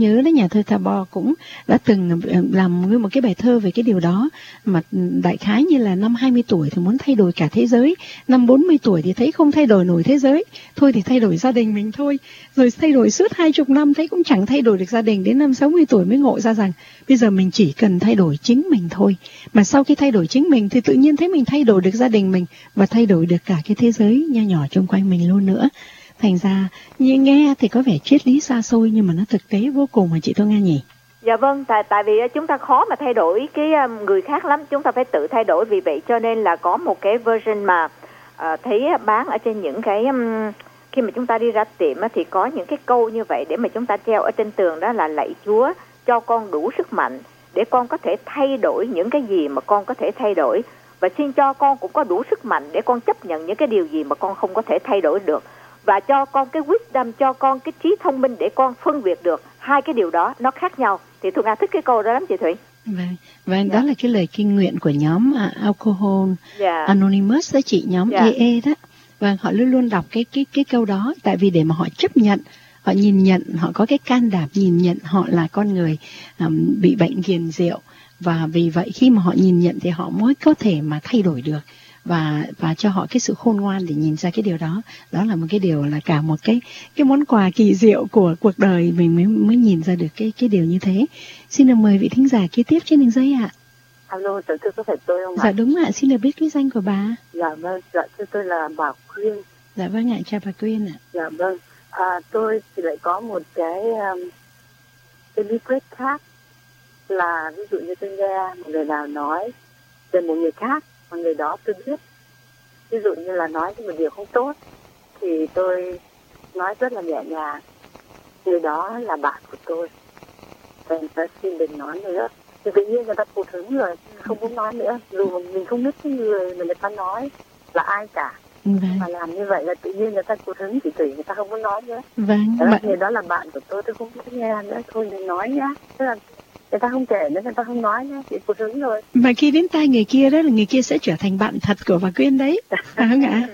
nhớ đấy, nhà thơ Tha Bo cũng đã từng làm nguyên một cái bài thơ về cái điều đó, mà đại khái như là năm hai mươi tuổi thì muốn thay đổi cả thế giới, năm bốn mươi tuổi thì thấy không thay đổi nổi thế giới, thôi thì thay đổi gia đình mình thôi, rồi thay đổi suốt hai chục năm thấy cũng chẳng thay đổi được gia đình, đến năm sáu mươi tuổi mới ngộ ra rằng bây giờ mình chỉ cần thay đổi chính mình thôi, mà sau khi thay đổi chính mình thì tự nhiên thấy mình thay đổi được gia đình mình và thay đổi được cả cái thế giới nho nhỏ xung quanh mình luôn nữa. Thành ra như nghe thì có vẻ triết lý xa xôi nhưng mà nó thực tế vô cùng mà chị Thu Nga nhỉ? Dạ vâng, tại tại vì chúng ta khó mà thay đổi cái người khác lắm, chúng ta phải tự thay đổi, vì vậy cho nên là có một cái version mà uh, thấy bán ở trên những cái um, khi mà chúng ta đi ra tiệm thì có những cái câu như vậy để mà chúng ta treo ở trên tường, đó là lạy Chúa cho con đủ sức mạnh để con có thể thay đổi những cái gì mà con có thể thay đổi, và xin cho con cũng có đủ sức mạnh để con chấp nhận những cái điều gì mà con không có thể thay đổi được, và cho con cái wisdom, cho con cái trí thông minh để con phân biệt được hai cái điều đó nó khác nhau. Thì Thu Nga thích cái câu đó lắm chị Thủy. Vâng, vâng, đó là cái lời kinh nguyện của nhóm uh, Alcohol yeah. Anonymous đó chị, nhóm yeah. e e đó. Vâng, họ luôn luôn đọc cái cái cái câu đó, tại vì để mà họ chấp nhận, họ nhìn nhận, họ có cái can đảm nhìn nhận họ là con người um, bị bệnh ghiền rượu, và vì vậy khi mà họ nhìn nhận thì họ mới có thể mà thay đổi được, và và cho họ cái sự khôn ngoan để nhìn ra cái điều đó. Đó là một cái điều, là cả một cái cái món quà kỳ diệu của cuộc đời mình mới mới nhìn ra được cái cái điều như thế. Xin được mời vị thính giả kế tiếp trên đường dây ạ. Alo, thưa tôi có phải tôi không ạ? Dạ đúng ạ, xin được biết cái danh của bà. Dạ vâng, dạ thưa tôi là bà Quyên. Dạ vâng ạ, chào bà Quyên ạ. Dạ vâng, à, tôi thì lại có một cái um, cái bí quyết khác, là ví dụ như tôi nghe một người nào nói về một người khác mà người đó tôi biết, ví dụ như là nói một điều không tốt thì tôi nói rất là nhẹ nhàng, người đó là bạn của tôi, và người ta xin đừng nói nữa. Thì tự nhiên người ta cụt hứng rồi, không muốn nói nữa, dù mình không biết cái người mà người ta nói là ai cả. Vâng. Mà làm như vậy là tự nhiên người ta cụt hứng, chỉ tùy người ta không muốn nói nữa. Vâng. Đó, người đó là bạn của tôi, tôi không muốn nghe nữa, thôi đừng nói nhá. Tức là người ta không kể nữa, người ta không nói nhá, chỉ cụt hứng rồi. Mà khi đến tai người kia đó là người kia sẽ trở thành bạn thật của bà Quyên đấy, phải không ạ?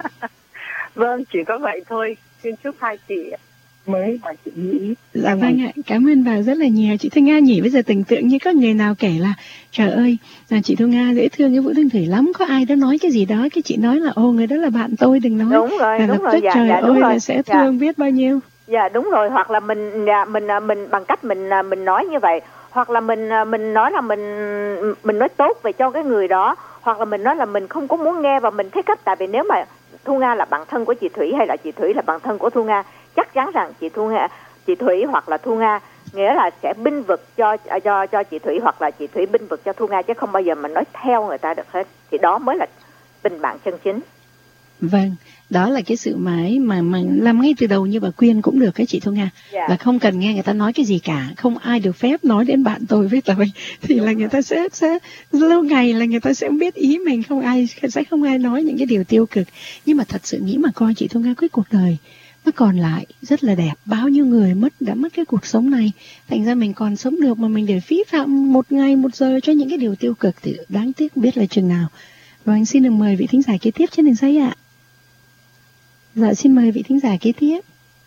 Vâng, chỉ có vậy thôi. Xin chúc hai chị mới mà chị nghĩ. Dạ vâng ạ, cảm ơn bà rất là nhiều. Chị Thu Nga nhỉ, bây giờ tưởng tượng như có người nào kể là trời ơi, là chị Thu Nga dễ thương cái Vũ Thanh Thủy lắm, có ai đó nói cái gì đó, cái chị nói là ô người đó là bạn tôi, đừng nói. Đúng rồi, là đúng lập rồi, tức, dạ, trời dạ, ơi đúng là rồi. sẽ thương dạ. biết bao nhiêu. Dạ đúng rồi, hoặc là mình dạ, mình mình bằng cách mình mình nói như vậy, hoặc là mình mình nói là mình mình nói tốt về cho cái người đó, hoặc là mình nói là mình không có muốn nghe và mình thấy cách. Tại vì nếu mà Thu Nga là bạn thân của chị Thủy hay là chị Thủy là bạn thân của Thu Nga, chắc chắn rằng chị Thu Nga, chị Thủy hoặc là Thu Nga nghĩa là sẽ binh vực cho cho cho chị Thủy, hoặc là chị Thủy binh vực cho Thu Nga, chứ không bao giờ mà nói theo người ta được hết. Thì đó mới là tình bạn chân chính. Vâng, đó là cái sự mà ấy mà mà làm ngay từ đầu như bà Quyên cũng được cái chị Thu Nga, yeah. là không cần nghe người ta nói cái gì cả, không ai được phép nói đến bạn tôi với tôi, thì đúng là người ta sẽ sẽ lâu ngày là người ta sẽ biết ý mình, không ai sẽ không ai nói những cái điều tiêu cực. Nhưng mà thật sự nghĩ mà coi chị Thu Nga, cái cuộc đời nó còn lại rất là đẹp, bao nhiêu người mất đã mất cái cuộc sống này, thành ra mình còn sống được mà mình để phí phạm một ngày một giờ cho những cái điều tiêu cực thì đáng tiếc biết là chừng nào. Vâng, xin được mời vị thính giả kế tiếp trên đường dây ạ. Dạ, xin mời vị thính giả kế tiếp.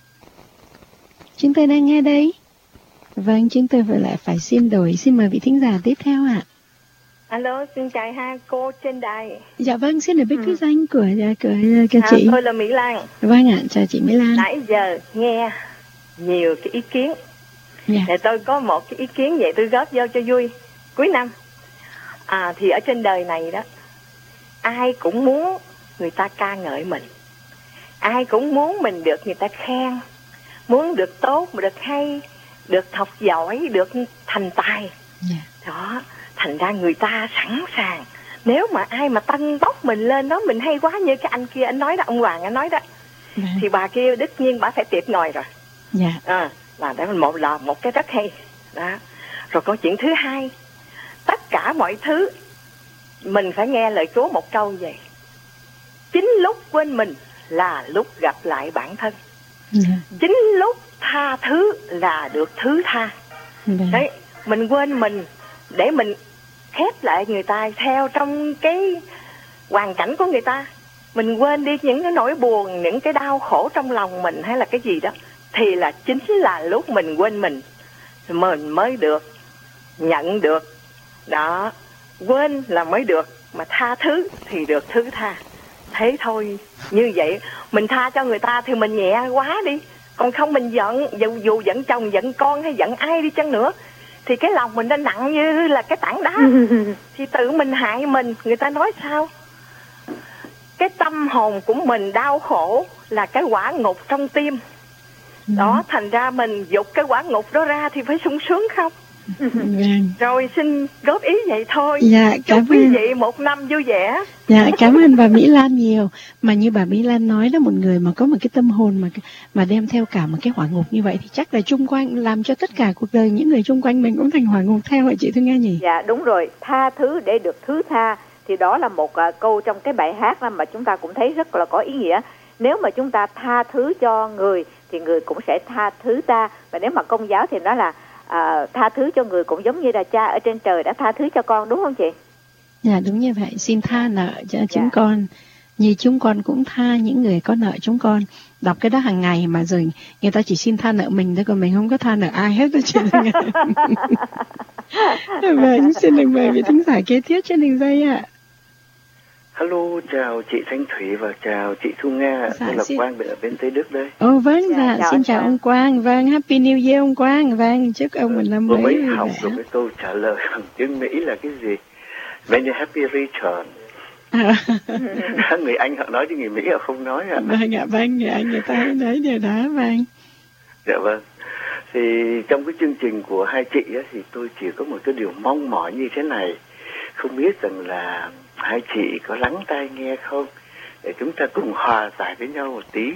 Chúng tôi đang nghe đây. Vâng, chúng tôi phải lại phải xin đổi. Xin mời vị thính giả tiếp theo ạ. Alo, xin chào hai cô trên đài. Dạ vâng, xin được biết ừ. cái danh của, của, của à, chị. Tôi là Mỹ Lan. Vâng ạ, chào chị Mỹ Lan. Nãy giờ nghe nhiều cái ý kiến. Dạ. Thì tôi có một cái ý kiến vậy tôi góp vô cho vui. Cuối năm à, thì ở trên đời này đó, ai cũng muốn người ta ca ngợi mình, ai cũng muốn mình được người ta khen, muốn được tốt, được hay, được học giỏi, được thành tài. Yeah. Đó, thành ra người ta sẵn sàng, nếu mà ai mà tăng bốc mình lên đó, mình hay quá như cái anh kia anh nói đó, ông Hoàng anh nói đó, yeah. thì bà kia tất nhiên bà phải tiệc ngồi rồi. Yeah. À, là đó một là một cái rất hay. Đó. Rồi có chuyện thứ hai, tất cả mọi thứ mình phải nghe lời Chúa một câu vậy: chính lúc quên mình là lúc gặp lại bản thân. Yeah. Chính lúc tha thứ là được thứ tha. Yeah. Đấy, mình quên mình để mình khép lại người ta theo trong cái hoàn cảnh của người ta. Mình quên đi những cái nỗi buồn, những cái đau khổ trong lòng mình hay là cái gì đó, thì là chính là lúc mình quên mình. mình mới được nhận được. Đó, quên là mới được, mà tha thứ thì được thứ tha. Thế thôi, như vậy mình tha cho người ta thì mình nhẹ quá đi. Còn không mình giận, dù, dù giận chồng, giận con hay giận ai đi chăng nữa, thì cái lòng mình nó nặng như là cái tảng đá. Thì tự mình hại mình. Người ta nói sao? Cái tâm hồn của mình đau khổ là cái quả ngục trong tim. Đó, thành ra mình dục cái quả ngục đó ra thì phải sung sướng không? Rồi xin góp ý vậy thôi. Dạ, cảm Chúc quý vị một năm vui vẻ. Dạ, cảm ơn bà Mỹ Lan nhiều. Mà như bà Mỹ Lan nói đó, một người mà có một cái tâm hồn mà mà đem theo cả một cái hỏa ngục như vậy thì chắc là chung quanh làm cho tất cả cuộc đời những người chung quanh mình cũng thành hỏa ngục theo hả chị Thương Nga nhỉ? Dạ đúng rồi, tha thứ để được thứ tha, thì đó là một uh, câu trong cái bài hát mà chúng ta cũng thấy rất là có ý nghĩa. Nếu mà chúng ta tha thứ cho người thì người cũng sẽ tha thứ ta. Và nếu mà Công giáo thì nó là À, tha thứ cho người cũng giống như là cha ở trên trời đã tha thứ cho con, đúng không chị? Dạ đúng như vậy. Xin tha nợ cho chúng dạ. con như chúng con cũng tha những người có nợ chúng con. Đọc cái đó hàng ngày mà rồi người ta chỉ xin tha nợ mình thôi, còn mình không có tha nợ ai hết đó chị. Vâng, xin được mời vị thính giả kế tiếp trên đường dây ạ. Hello, chào chị Thanh Thủy và chào chị Thu Nga. Dạ, tôi là xin... Quang ở bên Tây Đức đây. Ồ vâng, dạ, dạ xin chào ông Quang. Vâng, Happy New Year ông Quang. Vâng, chúc ông một năm mới. Vừa mới học được cái câu trả lời bằng tiếng Mỹ là cái gì? Many happy return. À. Người Anh họ nói chứ người Mỹ họ không nói ạ. Vâng ạ, vâng, người Anh người ta nói điều đó, vâng. Dạ vâng. Thì trong cái chương trình của hai chị á, thì tôi chỉ có một cái điều mong mỏi như thế này. Không biết rằng là hai chị có lắng tai nghe không, để chúng ta cùng hòa giải với nhau một tí.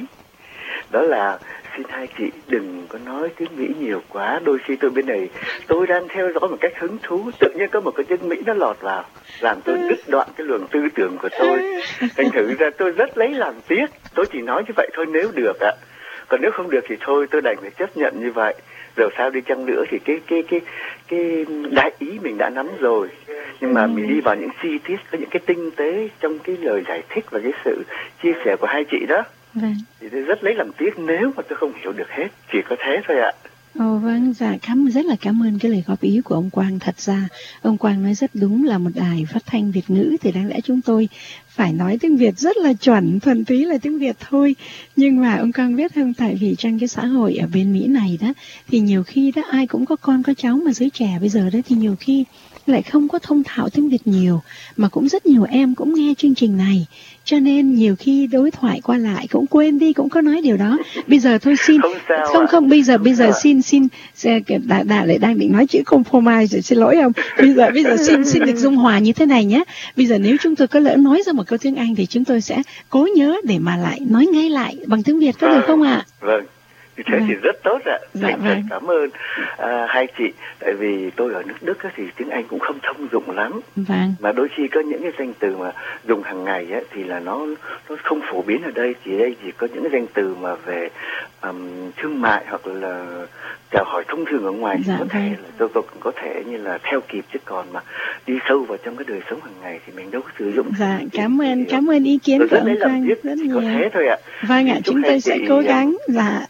Đó là xin hai chị đừng có nói tiếng Mỹ nhiều quá. Đôi khi tôi bên này tôi đang theo dõi một cách hứng thú, tự nhiên có một cái tiếng Mỹ nó lọt vào làm tôi đứt đoạn cái luồng tư tưởng của tôi. Thành thử ra tôi rất lấy làm tiếc. Tôi chỉ nói như vậy thôi nếu được ạ. Còn nếu không được thì thôi, tôi đành phải chấp nhận như vậy. Rồi sao đi chăng nữa thì cái cái cái cái đại ý mình đã nắm rồi, nhưng mà mình đi vào những chi tiết, có những cái tinh tế trong cái lời giải thích và cái sự chia sẻ của hai chị đó. Vâng. Thì tôi rất lấy làm tiếc nếu mà tôi không hiểu được hết, chỉ có thế thôi ạ. Ồ vâng, dạ cảm rất là cảm ơn cái lời góp ý của ông Quang. Thật ra ông Quang nói rất đúng, là một đài phát thanh Việt ngữ thì đáng lẽ chúng tôi phải nói tiếng Việt rất là chuẩn, thuần túy là tiếng Việt thôi. Nhưng mà ông Quang biết không, tại vì trong cái xã hội ở bên Mỹ này đó, thì nhiều khi đó ai cũng có con có cháu, mà giới trẻ bây giờ đó thì nhiều khi lại không có thông thạo tiếng Việt nhiều, mà cũng rất nhiều em cũng nghe chương trình này, cho nên nhiều khi đối thoại qua lại cũng quên đi, cũng có nói điều đó. Bây giờ thôi xin không sao không à. không bây giờ không bây giờ à. xin xin đã, đã lại đang định nói chữ compromise rồi, xin lỗi ông. Bây giờ bây giờ xin xin được dung hòa như thế này nhé. Bây giờ nếu chúng tôi có lỡ nói ra một câu tiếng Anh thì chúng tôi sẽ cố nhớ để mà lại nói ngay lại bằng tiếng Việt, có à, được không ạ? Vâng. Như thế vâng. thì rất tốt ạ. Dạ, Thành vâng. cảm ơn à, hai chị. Tại vì tôi ở nước Đức á, thì tiếng Anh cũng không thông dụng lắm. Vâng. Mà đôi khi có những cái danh từ mà dùng hàng ngày á, thì là nó nó không phổ biến ở đây. Thì đây chỉ có những cái danh từ mà về um, thương mại hoặc là chào hỏi thông thường ở ngoài. Dạ, thì có thể vâng. là tôi, tôi có thể như là theo kịp, chứ còn mà đi sâu vào trong cái đời sống hàng ngày thì mình đâu có sử dụng. Dạ, cảm ơn cảm ơn ý kiến của ông Quang rất, rất nhiều. Có thế thôi ạ. Vâng ạ, chúng tôi sẽ cố gắng. Dạ.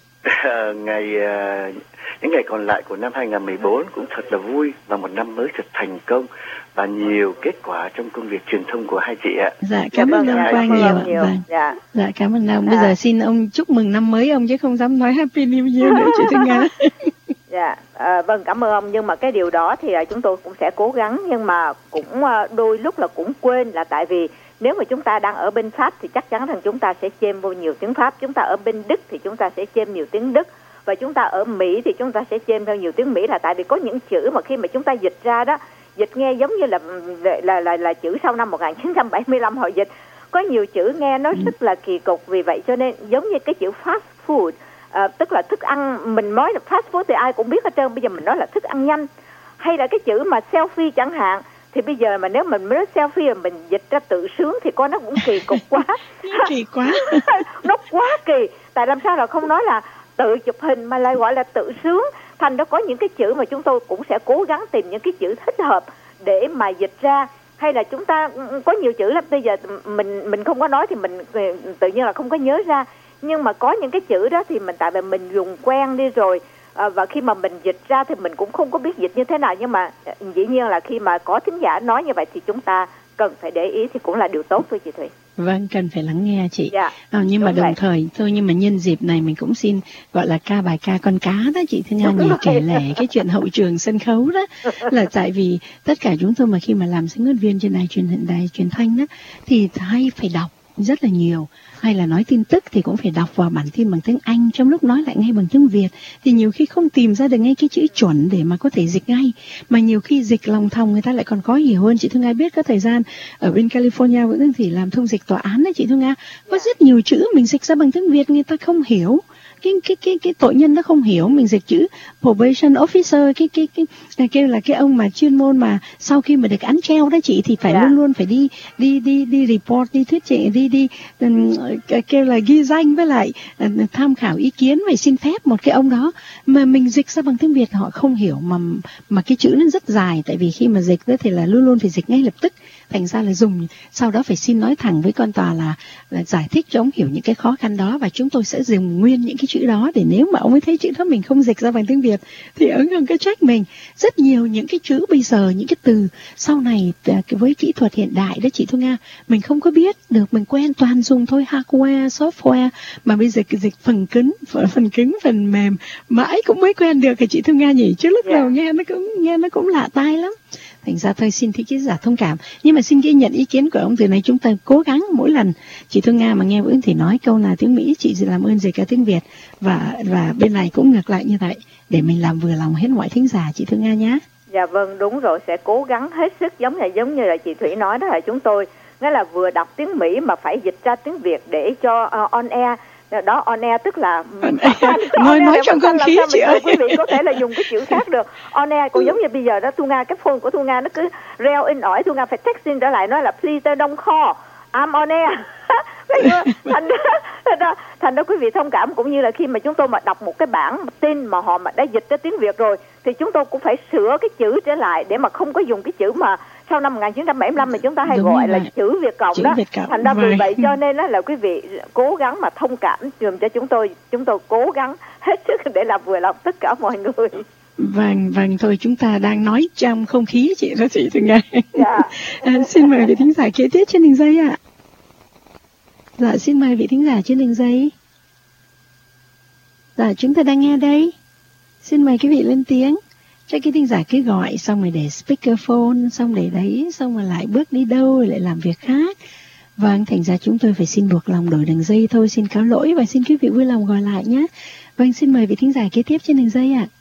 Ngày uh, những ngày còn lại của năm hai không một bốn cũng thật là vui, và một năm mới thật thành công và nhiều kết quả trong công việc truyền thông của hai chị ạ. Dạ, cảm ơn ông Quang nhiều ạ. nhiều. Vâng. Dạ. Dạ, cảm ơn ông. Dạ. Bây giờ xin ông chúc mừng năm mới ông, chứ không dám nói Happy New Year nữa chị Thương Nga. Dạ, à, vâng, cảm ơn ông. Nhưng mà cái điều đó thì à, chúng tôi cũng sẽ cố gắng, nhưng mà cũng à, đôi lúc là cũng quên, là tại vì nếu mà chúng ta đang ở bên Pháp thì chắc chắn rằng chúng ta sẽ chêm vô nhiều tiếng Pháp. Chúng ta ở bên Đức thì chúng ta sẽ chêm nhiều tiếng Đức. Và chúng ta ở Mỹ thì chúng ta sẽ chêm theo nhiều tiếng Mỹ, là tại vì có những chữ mà khi mà chúng ta dịch ra đó, dịch nghe giống như là là là, là, là chữ sau năm một nghìn chín trăm bảy mươi lăm họ dịch. Có nhiều chữ nghe nó rất là kỳ cục, vì vậy cho nên giống như cái chữ fast food, à, tức là thức ăn, mình nói là fast food thì ai cũng biết hết trơn, bây giờ mình nói là thức ăn nhanh. Hay là cái chữ mà selfie chẳng hạn, thì bây giờ mà nếu mình nói selfie mà mình dịch ra tự sướng thì coi nó cũng kỳ cục quá. Kỳ quá. Nó quá kỳ. Tại làm sao là không nói là tự chụp hình mà lại gọi là tự sướng. Thành đó có những cái chữ mà chúng tôi cũng sẽ cố gắng tìm những cái chữ thích hợp để mà dịch ra. Hay là chúng ta có nhiều chữ lắm, bây giờ mình mình không có nói thì mình tự nhiên là không có nhớ ra. Nhưng mà có những cái chữ đó thì mình tại vì mình dùng quen đi rồi, À, và khi mà mình dịch ra thì mình cũng không có biết dịch như thế nào, nhưng mà dĩ nhiên là khi mà có thính giả nói như vậy thì chúng ta cần phải để ý thì cũng là điều tốt thôi chị Thủy. Vâng, cần phải lắng nghe chị. Dạ, à, nhưng mà đồng vậy. thời thôi, nhưng mà nhân dịp này mình cũng xin gọi là ca bài ca con cá đó chị Thương Nga nhỉ, kể lể cái chuyện hậu trường sân khấu đó. Là tại vì tất cả chúng tôi mà khi mà làm sinh ngôn viên trên đài truyền đài truyền thanh đó thì hay phải đọc rất là nhiều, hay là nói tin tức thì cũng phải đọc vào bản tin bằng tiếng Anh, trong lúc nói lại ngay bằng tiếng Việt thì nhiều khi không tìm ra được ngay cái chữ chuẩn để mà có thể dịch ngay, mà nhiều khi dịch lòng thòng người ta lại còn khó hiểu hơn. Chị Thương Nga biết có thời gian ở bên California vẫn thì làm thông dịch tòa án đấy chị Thương Nga, có rất nhiều chữ mình dịch ra bằng tiếng Việt người ta không hiểu, cái cái cái cái tội nhân nó không hiểu, mình dịch chữ probation officer, cái cái cái cái kêu là cái ông mà chuyên môn mà sau khi mà được án treo đó chị thì phải yeah. luôn luôn phải đi đi đi đi report, đi thuyết trình, đi đi um, kêu là ghi danh với lại uh, tham khảo ý kiến và xin phép một cái ông đó, mà mình dịch ra bằng tiếng Việt họ không hiểu, mà mà cái chữ nó rất dài, tại vì khi mà dịch đó thì là luôn luôn phải dịch ngay lập tức, thành ra là dùng sau đó phải xin nói thẳng với con tòa là, là giải thích cho ông hiểu những cái khó khăn đó, và chúng tôi sẽ dùng nguyên những cái chữ đó để nếu mà ông ấy thấy chữ đó mình không dịch ra bằng tiếng Việt thì ông không có trách mình. Rất nhiều những cái chữ bây giờ, những cái từ sau này với kỹ thuật hiện đại đó chị Thu Nga, mình không có biết được, mình quen toàn dùng thôi hardware, software, mà bây giờ dịch phần cứng, phần cứng, phần mềm mãi cũng mới quen được cái chị Thu Nga nhỉ, chứ lúc đầu nghe nó cũng nghe nó cũng lạ tai lắm. Thành ra thôi xin thị ký giả thông cảm, nhưng mà xin ghi nhận ý kiến của ông. Từ này chúng ta cố gắng mỗi lần chị Thương Nga mà nghe Vững thì nói câu nào tiếng Mỹ, chị sẽ làm ơn dịch cả tiếng Việt, và và bên này cũng ngược lại như vậy, để mình làm vừa lòng hết mọi thính giả chị Thương Nga nhé. Dạ vâng, đúng rồi, sẽ cố gắng hết sức, giống như giống như là chị Thủy nói đó, là chúng tôi nghĩa là vừa đọc tiếng Mỹ mà phải dịch ra tiếng Việt để cho uh, on air. Đó, on air tức là nói nói trong không khí chị ơi, quý vị có thể là dùng cái chữ khác được. On air cũng giống như bây giờ đó, Thu Nga, cái phone của Thu Nga nó cứ reo in ỏi, Thu Nga phải text in trở lại nói là please don't call, I'm on air. thành ra thành ra quý vị thông cảm, cũng như là khi mà chúng tôi mà đọc một cái bản tin mà họ mà đã dịch ra tiếng Việt rồi thì chúng tôi cũng phải sửa cái chữ trở lại để mà không có dùng cái chữ mà sau năm một nghìn chín trăm bảy mươi lăm mà chúng ta hay đúng gọi là chữ Việt cộng chữ đó. Việt cộng. Thành ra vì vậy cho nên đó là quý vị cố gắng mà thông cảm dùm cho chúng tôi, chúng tôi cố gắng hết sức để làm vừa lòng tất cả mọi người. Vâng, vâng, thôi chúng ta đang nói trong không khí chị đó chị Thương Nga. Dạ. à, xin mời vị thính giả kế tiếp trên đường dây ạ. Dạ, xin mời vị thính giả trên đường dây. Dạ, chúng ta đang nghe đây. Xin mời quý vị lên tiếng. Cho cái thính giả cứ gọi xong rồi để speakerphone, xong để đấy, xong rồi lại bước đi đâu rồi lại làm việc khác. Vâng, thành ra chúng tôi phải xin buộc lòng đổi đường dây thôi, xin cáo lỗi và xin quý vị vui lòng gọi lại nhé. Vâng, xin mời vị thính giả kế tiếp trên đường dây ạ.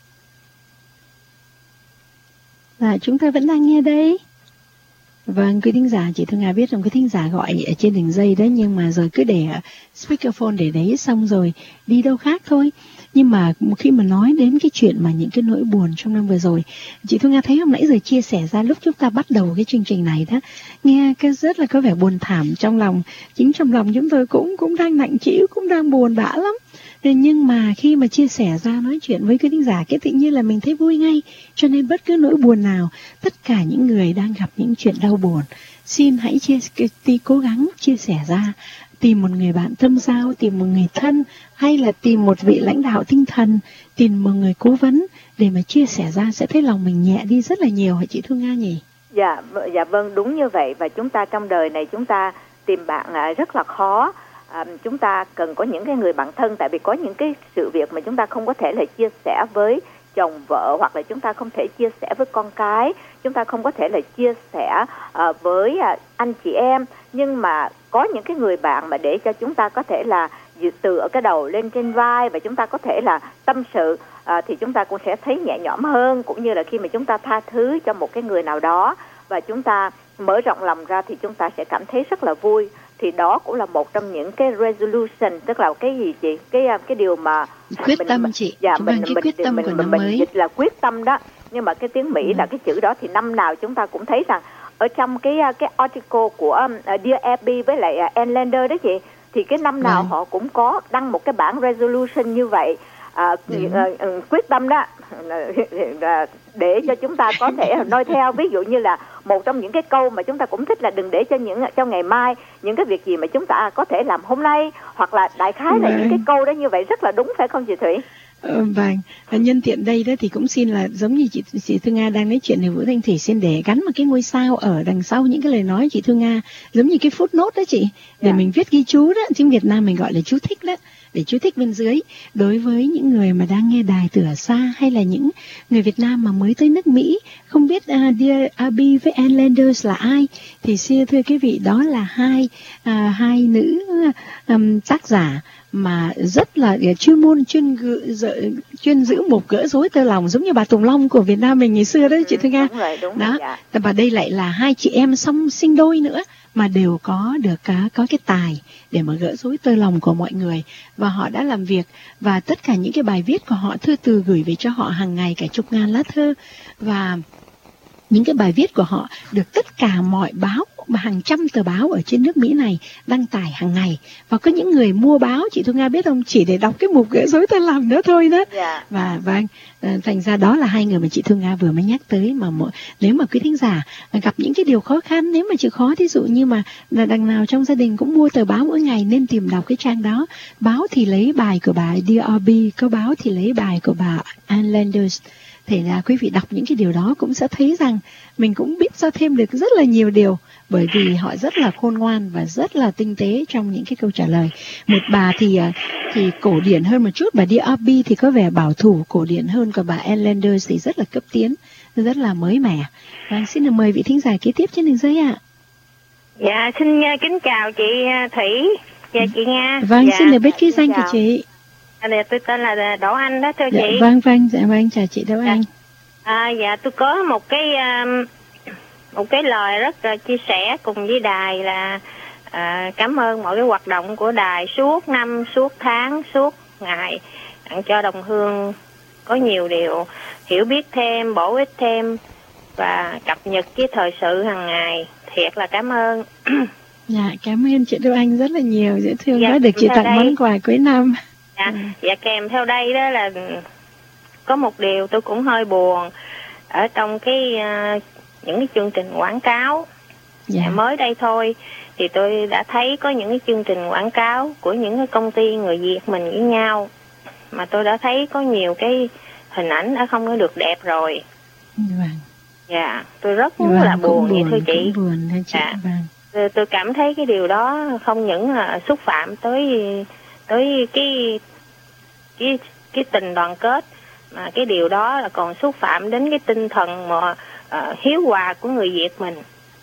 Dạ, chúng ta vẫn đang nghe đây. Vâng, quý thính giả, chị Thương Nga biết rằng quý thính giả gọi ở trên đường dây đấy, nhưng mà rồi cứ để speakerphone để đấy xong rồi đi đâu khác thôi. Nhưng mà khi mà nói đến cái chuyện mà những cái nỗi buồn trong năm vừa rồi, chị Thương Nga thấy hôm nãy giờ chia sẻ ra lúc chúng ta bắt đầu cái chương trình này đó, nghe cái rất là có vẻ buồn thảm trong lòng. Chính trong lòng chúng tôi cũng cũng đang nặng trĩu, cũng đang buồn bã lắm. Nhưng mà khi mà chia sẻ ra nói chuyện với quý thính giả, cái tự nhiên là mình thấy vui ngay. Cho nên bất cứ nỗi buồn nào, tất cả những người đang gặp những chuyện đau buồn, xin hãy chia cố gắng chia sẻ ra, tìm một người bạn tâm giao, tìm một người thân, hay là tìm một vị lãnh đạo tinh thần, tìm một người cố vấn để mà chia sẻ ra, sẽ thấy lòng mình nhẹ đi rất là nhiều hả chị Thương Nga nhỉ? Dạ, dạ vâng, đúng như vậy. Và chúng ta trong đời này chúng ta tìm bạn rất là khó. À, chúng ta cần có những cái người bạn thân, tại vì có những cái sự việc mà chúng ta không có thể là chia sẻ với chồng vợ, hoặc là chúng ta không thể chia sẻ với con cái, chúng ta không có thể là chia sẻ uh, với uh, anh chị em, nhưng mà có những cái người bạn mà để cho chúng ta có thể là tựa cái đầu lên trên vai và chúng ta có thể là tâm sự, uh, thì chúng ta cũng sẽ thấy nhẹ nhõm hơn, cũng như là khi mà chúng ta tha thứ cho một cái người nào đó và chúng ta mở rộng lòng ra thì chúng ta sẽ cảm thấy rất là vui. Thì đó cũng là một trong những cái resolution, tức là cái gì chị, cái cái điều mà quyết mình, tâm chị, dạ, chúng mình cái mình quyết tâm mình của mình, năm mình mới. dịch là quyết tâm đó, nhưng mà cái tiếng Mỹ ừ. là cái chữ đó thì năm nào chúng ta cũng thấy rằng ở trong cái cái article của uh, Dear Abby với lại uh, Ann Lander đó chị, thì cái năm nào ừ. họ cũng có đăng một cái bản resolution như vậy, uh, uh, uh, quyết tâm đó, để cho chúng ta có thể noi theo. Ví dụ như là một trong những cái câu mà chúng ta cũng thích là đừng để cho những cho ngày mai những cái việc gì mà chúng ta có thể làm hôm nay, hoặc là đại khái là những cái câu đó như vậy rất là đúng, phải không chị Thủy? Và nhân tiện đây đó thì cũng xin là giống như chị chị Thư Nga đang nói chuyện thì Vũ Thanh Thủy xin để gắn một cái ngôi sao ở đằng sau những cái lời nói chị Thư Nga, giống như cái footnote đó chị, để yeah. mình viết ghi chú đó, tiếng Việt Nam mình gọi là chú thích đó, để chú thích bên dưới. Đối với những người mà đang nghe đài từ ở xa, hay là những người Việt Nam mà mới tới nước Mỹ không biết uh, Dear Abby với Ann Landers là ai, thì xin thưa quý vị, đó là hai uh, hai nữ um, tác giả mà rất là chuyên môn, chuyên gự, chuyên giữ một gỡ rối tơ lòng, giống như bà Tùng Long của Việt Nam mình ngày xưa đó, chị Thư Nga. Đúng rồi, đúng đó. rồi, dạ. Và đây lại là hai chị em song sinh đôi nữa, mà đều có được cả có cái tài để mà gỡ rối tơ lòng của mọi người, và họ đã làm việc, và tất cả những cái bài viết của họ, thư từ gửi về cho họ hàng ngày cả chục ngàn lá thơ, và những cái bài viết của họ được tất cả mọi báo, hàng trăm tờ báo ở trên nước Mỹ này đăng tải hàng ngày, và có những người mua báo, chị Thu Nga biết không, chỉ để đọc cái mục gỡ rối tơ lòng nữa thôi đó. Yeah. Và và thành ra đó là hai người mà chị Thu Nga vừa mới nhắc tới, mà mỗi, nếu mà quý thính giả gặp những cái điều khó khăn, nếu mà chịu khó, thí dụ như mà là đằng nào trong gia đình cũng mua tờ báo mỗi ngày, nên tìm đọc cái trang đó. Báo thì lấy bài của bà Dear Abby, có báo thì lấy bài của bà Ann Landers. Thì là quý vị đọc những cái điều đó cũng sẽ thấy rằng mình cũng biết ra thêm được rất là nhiều điều, bởi vì họ rất là khôn ngoan và rất là tinh tế trong những cái câu trả lời. Một bà thì thì cổ điển hơn một chút, bà Dear Abby thì có vẻ bảo thủ cổ điển hơn, còn bà Ann Landers thì rất là cấp tiến, rất là mới mẻ. Và xin được mời vị thính giả kế tiếp trên đường dây ạ. Dạ, xin kính chào chị Thủy và chị Nga. Vâng, dạ, xin được biết ký danh của chị. À, tôi tên là Đỗ Anh đó thưa dạ, chị. Vâng vâng, dạ vâng, chào chị Đỗ Anh. À, dạ tôi có một cái um, một cái lời rất uh, chia sẻ cùng với đài là uh, cảm ơn mọi cái hoạt động của đài suốt năm, suốt tháng, suốt ngày, tặng cho đồng hương có nhiều điều hiểu biết thêm, bổ ích thêm và cập nhật với thời sự hàng ngày. Thiệt là cảm ơn. Dạ, cảm ơn chị Đỗ Anh rất là nhiều, dễ thương dạ, quá, được chị tặng đây. món quà cuối năm. Dạ, dạ kèm theo đây đó là có một điều tôi cũng hơi buồn ở trong cái uh, những cái chương trình quảng cáo. Dạ. Mới đây thôi thì tôi đã thấy có những cái chương trình quảng cáo của những cái công ty người Việt mình với nhau, mà tôi đã thấy có nhiều cái hình ảnh đã không có được đẹp rồi. Vâng. Dạ, tôi rất vâng, là buồn, buồn vậy thưa chị. Buồn hả chị? Dạ. Vâng. Tôi, tôi cảm thấy cái điều đó không những là xúc phạm tới tới cái cái cái tình đoàn kết, mà cái điều đó là còn xúc phạm đến cái tinh thần mà uh, hiếu hòa của người Việt mình.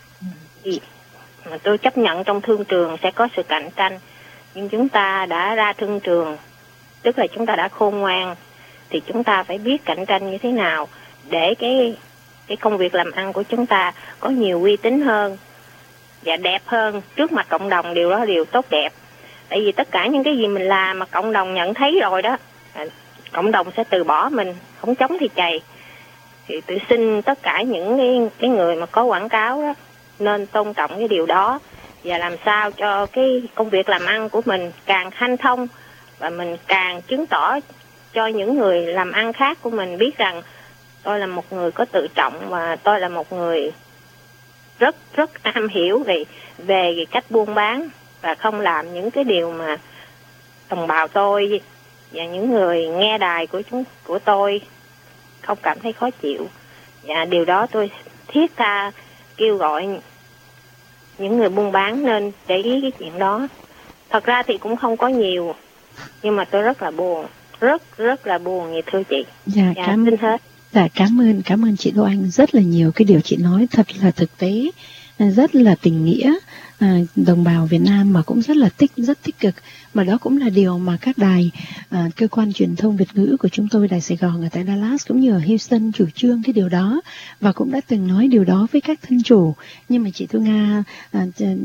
Thì mà tôi chấp nhận trong thương trường sẽ có sự cạnh tranh, nhưng chúng ta đã ra thương trường, tức là chúng ta đã khôn ngoan, thì chúng ta phải biết cạnh tranh như thế nào để cái cái công việc làm ăn của chúng ta có nhiều uy tín hơn và đẹp hơn trước mặt cộng đồng. Điều đó là điều tốt đẹp, tại vì tất cả những cái gì mình làm mà cộng đồng nhận thấy rồi đó, cộng đồng sẽ từ bỏ mình, không chống thì chày. Thì tôi xin tất cả những cái, cái người mà có quảng cáo đó nên tôn trọng cái điều đó, và làm sao cho cái công việc làm ăn của mình càng hanh thông, và mình càng chứng tỏ cho những người làm ăn khác của mình biết rằng tôi là một người có tự trọng, và tôi là một người rất rất am hiểu về về cái cách buôn bán, và không làm những cái điều mà đồng bào tôi và những người nghe đài của chúng của tôi không cảm thấy khó chịu. Và điều đó tôi thiết tha kêu gọi những người buôn bán nên để ý cái chuyện đó. Thật ra thì cũng không có nhiều, nhưng mà tôi rất là buồn, rất rất là buồn vậy thưa chị. Dạ, dạ cảm ơn hết. Dạ, cảm ơn cảm ơn chị Đỗ Anh rất là nhiều. Cái điều chị nói thật là thực tế, rất là tình nghĩa, à, đồng bào Việt Nam mà cũng rất là tích rất tích cực, mà đó cũng là điều mà các đài à, cơ quan truyền thông Việt ngữ của chúng tôi, đài Sài Gòn ở tại Dallas cũng như ở Houston chủ trương cái điều đó, và cũng đã từng nói điều đó với các thân chủ. Nhưng mà chị Thu Nga à,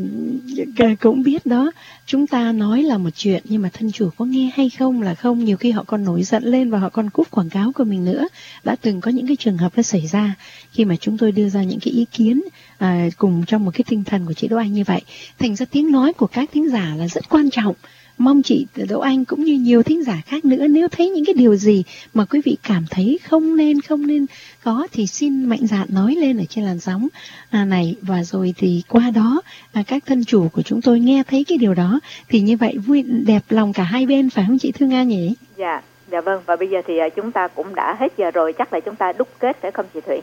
cũng biết đó, chúng ta nói là một chuyện nhưng mà thân chủ có nghe hay không là không, nhiều khi họ còn nổi giận lên và họ còn cúp quảng cáo của mình nữa. Đã từng có những cái trường hợp nó xảy ra khi mà chúng tôi đưa ra những cái ý kiến à, cùng trong một cái tinh thần của chị Đỗ Anh như vậy. Thành ra tiếng nói của các thính giả là rất quan trọng. Mong chị Đỗ Anh cũng như nhiều thính giả khác nữa, nếu thấy những cái điều gì mà quý vị cảm thấy không nên không nên có thì xin mạnh dạn nói lên ở trên làn sóng à, này, và rồi thì qua đó à, các thân chủ của chúng tôi nghe thấy cái điều đó thì như vậy vui đẹp lòng cả hai bên, phải không chị Thư Nga nhỉ? Dạ, Dạ vâng, và bây giờ thì chúng ta cũng đã hết giờ rồi, chắc là chúng ta đúc kết phải không chị Thủy?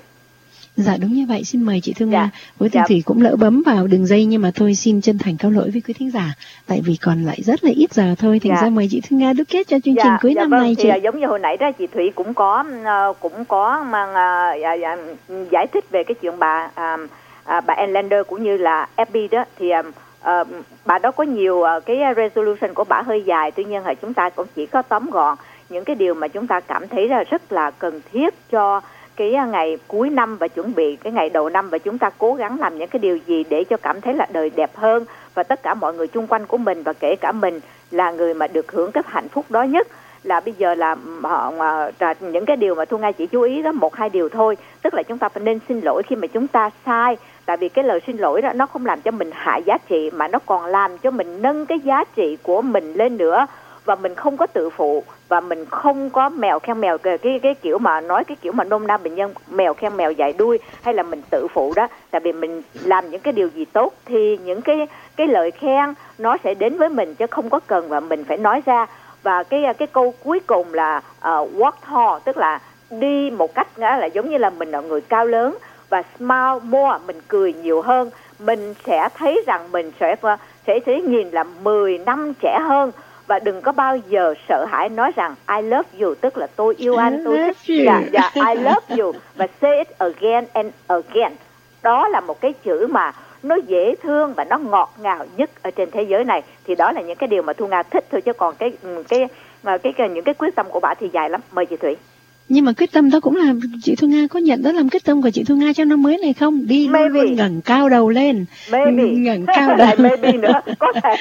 Dạ đúng như vậy, xin mời chị Thương dạ. Nga. Với Thanh dạ. Thủy cũng lỡ bấm vào đường dây, nhưng mà tôi xin chân thành cáo lỗi với quý thính giả, tại vì còn lại rất là ít giờ thôi, thành dạ. ra mời chị Thương Nga đúc kết cho chương dạ. trình cuối dạ năm vâng, này thì chị. giống như hồi nãy đó chị Thủy cũng có cũng có mang dạ, dạ, giải thích về cái chuyện bà à, à, bà Ann Lander cũng như là ép bê đó, thì à, à, bà đó có nhiều à, cái resolution của bà hơi dài, tuy nhiên là chúng ta cũng chỉ có tóm gọn những cái điều mà chúng ta cảm thấy là rất là cần thiết cho cái ngày cuối năm và chuẩn bị cái ngày đầu năm, và chúng ta cố gắng làm những cái điều gì để cho cảm thấy là đời đẹp hơn, và tất cả mọi người chung quanh của mình và kể cả mình là người mà được hưởng cái hạnh phúc đó nhất. Là bây giờ là họ những cái điều mà Thu Nga chỉ chú ý đó một hai điều thôi, tức là chúng ta phải nên xin lỗi khi mà chúng ta sai, tại vì cái lời xin lỗi đó nó không làm cho mình hạ giá trị, mà nó còn làm cho mình nâng cái giá trị của mình lên nữa, và mình không có tự phụ, và mình không có mèo khen mèo, cái cái, cái kiểu mà nói cái kiểu mà nôm na bệnh nhân mèo khen mèo dài đuôi, hay là mình tự phụ đó. Tại vì mình làm những cái điều gì tốt thì những cái cái lời khen nó sẽ đến với mình, chứ không có cần và mình phải nói ra. Và cái cái câu cuối cùng là uh, walk tall, tức là đi một cách là giống như là mình là người cao lớn, và smile more, mình cười nhiều hơn, mình sẽ thấy rằng mình sẽ sẽ sẽ nhìn là mười năm trẻ hơn. Và đừng có bao giờ sợ hãi nói rằng I love you, tức là tôi yêu anh, tôi thích. Dạ, dạ, I love you, và say it again and again. Đó là một cái chữ mà nó dễ thương và nó ngọt ngào nhất ở trên thế giới này. Thì đó là những cái điều mà Thu Nga thích thôi, chứ còn cái cái cái, cái, cái những cái quyết tâm của bà thì dài lắm. Mời chị Thủy. Nhưng mà quyết tâm đó cũng là chị Thu Nga có nhận đó làm quyết tâm của chị Thu Nga cho năm mới này không? Đi luôn, luôn ngẩng cao đầu lên. Maybe. Ngẩng cao đầu. Maybe nữa, có thể.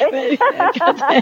có thể.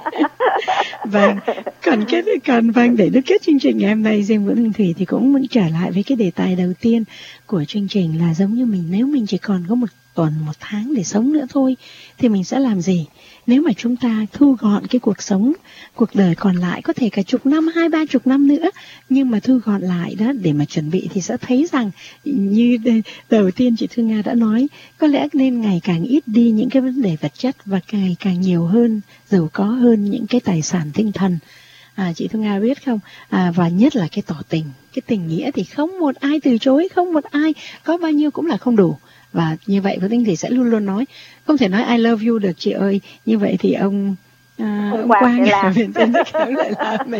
Vâng, còn cái còn vâng để đúc kết chương trình ngày hôm nay, riêng Nguyễn Thanh Thủy thì cũng muốn trở lại với cái đề tài đầu tiên của chương trình là giống như mình, nếu mình chỉ còn có một tuần, một tháng để sống nữa thôi thì mình sẽ làm gì? Nếu mà chúng ta thu gọn cái cuộc sống, cuộc đời còn lại có thể cả chục năm, hai ba chục năm nữa, nhưng mà thu gọn lại đó để mà chuẩn bị thì sẽ thấy rằng như đầu tiên chị Thương Nga đã nói, có lẽ nên ngày càng ít đi những cái vấn đề vật chất và ngày càng nhiều hơn, giàu có hơn những cái tài sản tinh thần. À, chị Thương Nga biết không? À, và nhất là cái tỏ tình, cái tình nghĩa thì không một ai từ chối, không một ai, có bao nhiêu cũng là không đủ. Và như vậy Vũ Tinh thì sẽ luôn luôn nói, không thể nói I love you được chị ơi. Như vậy thì ông à, ông Quang ở bên trên kéo lại là mình.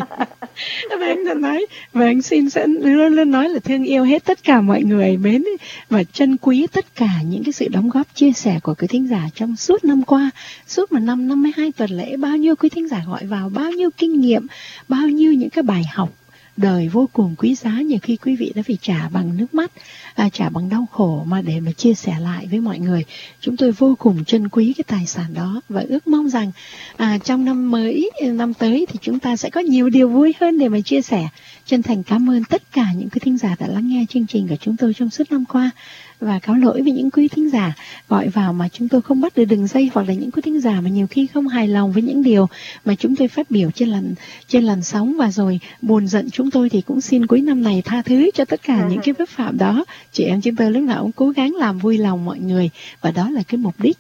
Và anh đã nói, và anh xin sẽ luôn luôn nói là thương yêu hết tất cả mọi người, mến và trân quý tất cả những cái sự đóng góp chia sẻ của quý thính giả trong suốt năm qua, suốt một năm năm mươi hai tuần lễ, bao nhiêu quý thính giả gọi vào, bao nhiêu kinh nghiệm, bao nhiêu những cái bài học đời vô cùng quý giá, nhiều khi quý vị đã phải trả bằng nước mắt, à, trả bằng đau khổ mà để mà chia sẻ lại với mọi người. Chúng tôi vô cùng trân quý cái tài sản đó và ước mong rằng à, trong năm mới, năm tới thì chúng ta sẽ có nhiều điều vui hơn để mà chia sẻ. Chân thành cảm ơn tất cả những quý thính giả đã lắng nghe chương trình của chúng tôi trong suốt năm qua, và cáo lỗi với những quý thính giả gọi vào mà chúng tôi không bắt được đường dây, hoặc là những quý thính giả mà nhiều khi không hài lòng với những điều mà chúng tôi phát biểu trên làn trên làn sóng và rồi buồn giận chúng tôi, thì cũng xin cuối năm này tha thứ cho tất cả những cái vi phạm đó. Chị em chúng tôi lúc nào cũng cố gắng làm vui lòng mọi người, và đó là cái mục đích,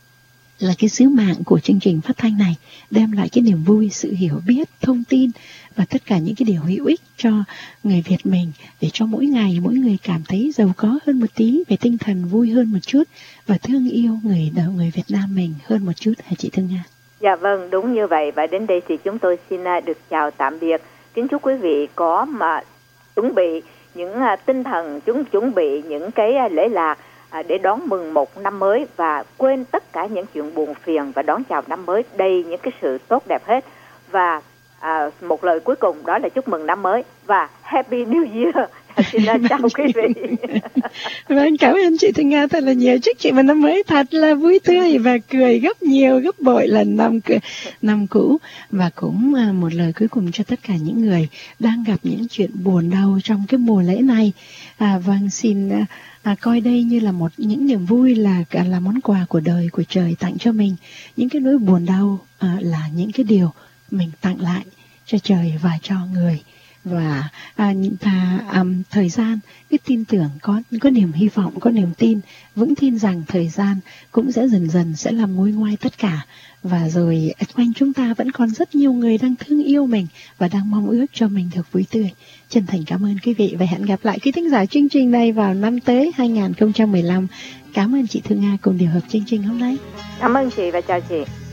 là cái sứ mạng của chương trình phát thanh này, đem lại cái niềm vui, sự hiểu biết, thông tin và tất cả những cái điều hữu ích cho người Việt mình, để cho mỗi ngày mỗi người cảm thấy giàu có hơn một tí về tinh thần, vui hơn một chút và thương yêu người đời người Việt Nam mình hơn một chút, hả chị Thương Nga? Dạ vâng, đúng như vậy. Và đến đây thì chúng tôi xin được chào tạm biệt. Kính chúc quý vị có mà chuẩn bị những tinh thần, chúng chuẩn bị những cái lễ lạc để đón mừng một năm mới, và quên tất cả những chuyện buồn phiền và đón chào năm mới đầy những cái sự tốt đẹp hết. Và à, một lời cuối cùng đó là chúc mừng năm mới và Happy New Year. Xin chào quý vị. Vâng, cảm ơn chị Thương Nga thật là nhiều. Chúc chị một năm mới thật là vui tươi và cười gấp nhiều, gấp bội lần năm năm cũ. Và cũng một lời cuối cùng cho tất cả những người đang gặp những chuyện buồn đau trong cái mùa lễ này. À, vâng, xin à, coi đây như là một những niềm vui, là là món quà của đời, của trời tặng cho mình. Những cái nỗi buồn đau à, là những cái điều mình tặng lại cho trời và cho người. và à, và um, thời gian, cái tin tưởng, có có niềm hy vọng, có niềm tin, vững tin rằng thời gian cũng sẽ dần dần sẽ làm nguôi ngoai tất cả. Và rồi quanh chúng ta vẫn còn rất nhiều người đang thương yêu mình và đang mong ước cho mình được vui tươi. Chân thành cảm ơn quý vị và hẹn gặp lại quý thính giả chương trình này vào năm tới hai không một lăm. Cảm ơn chị Thư Nga cùng điều hợp chương trình hôm nay. Cảm ơn chị và chào chị.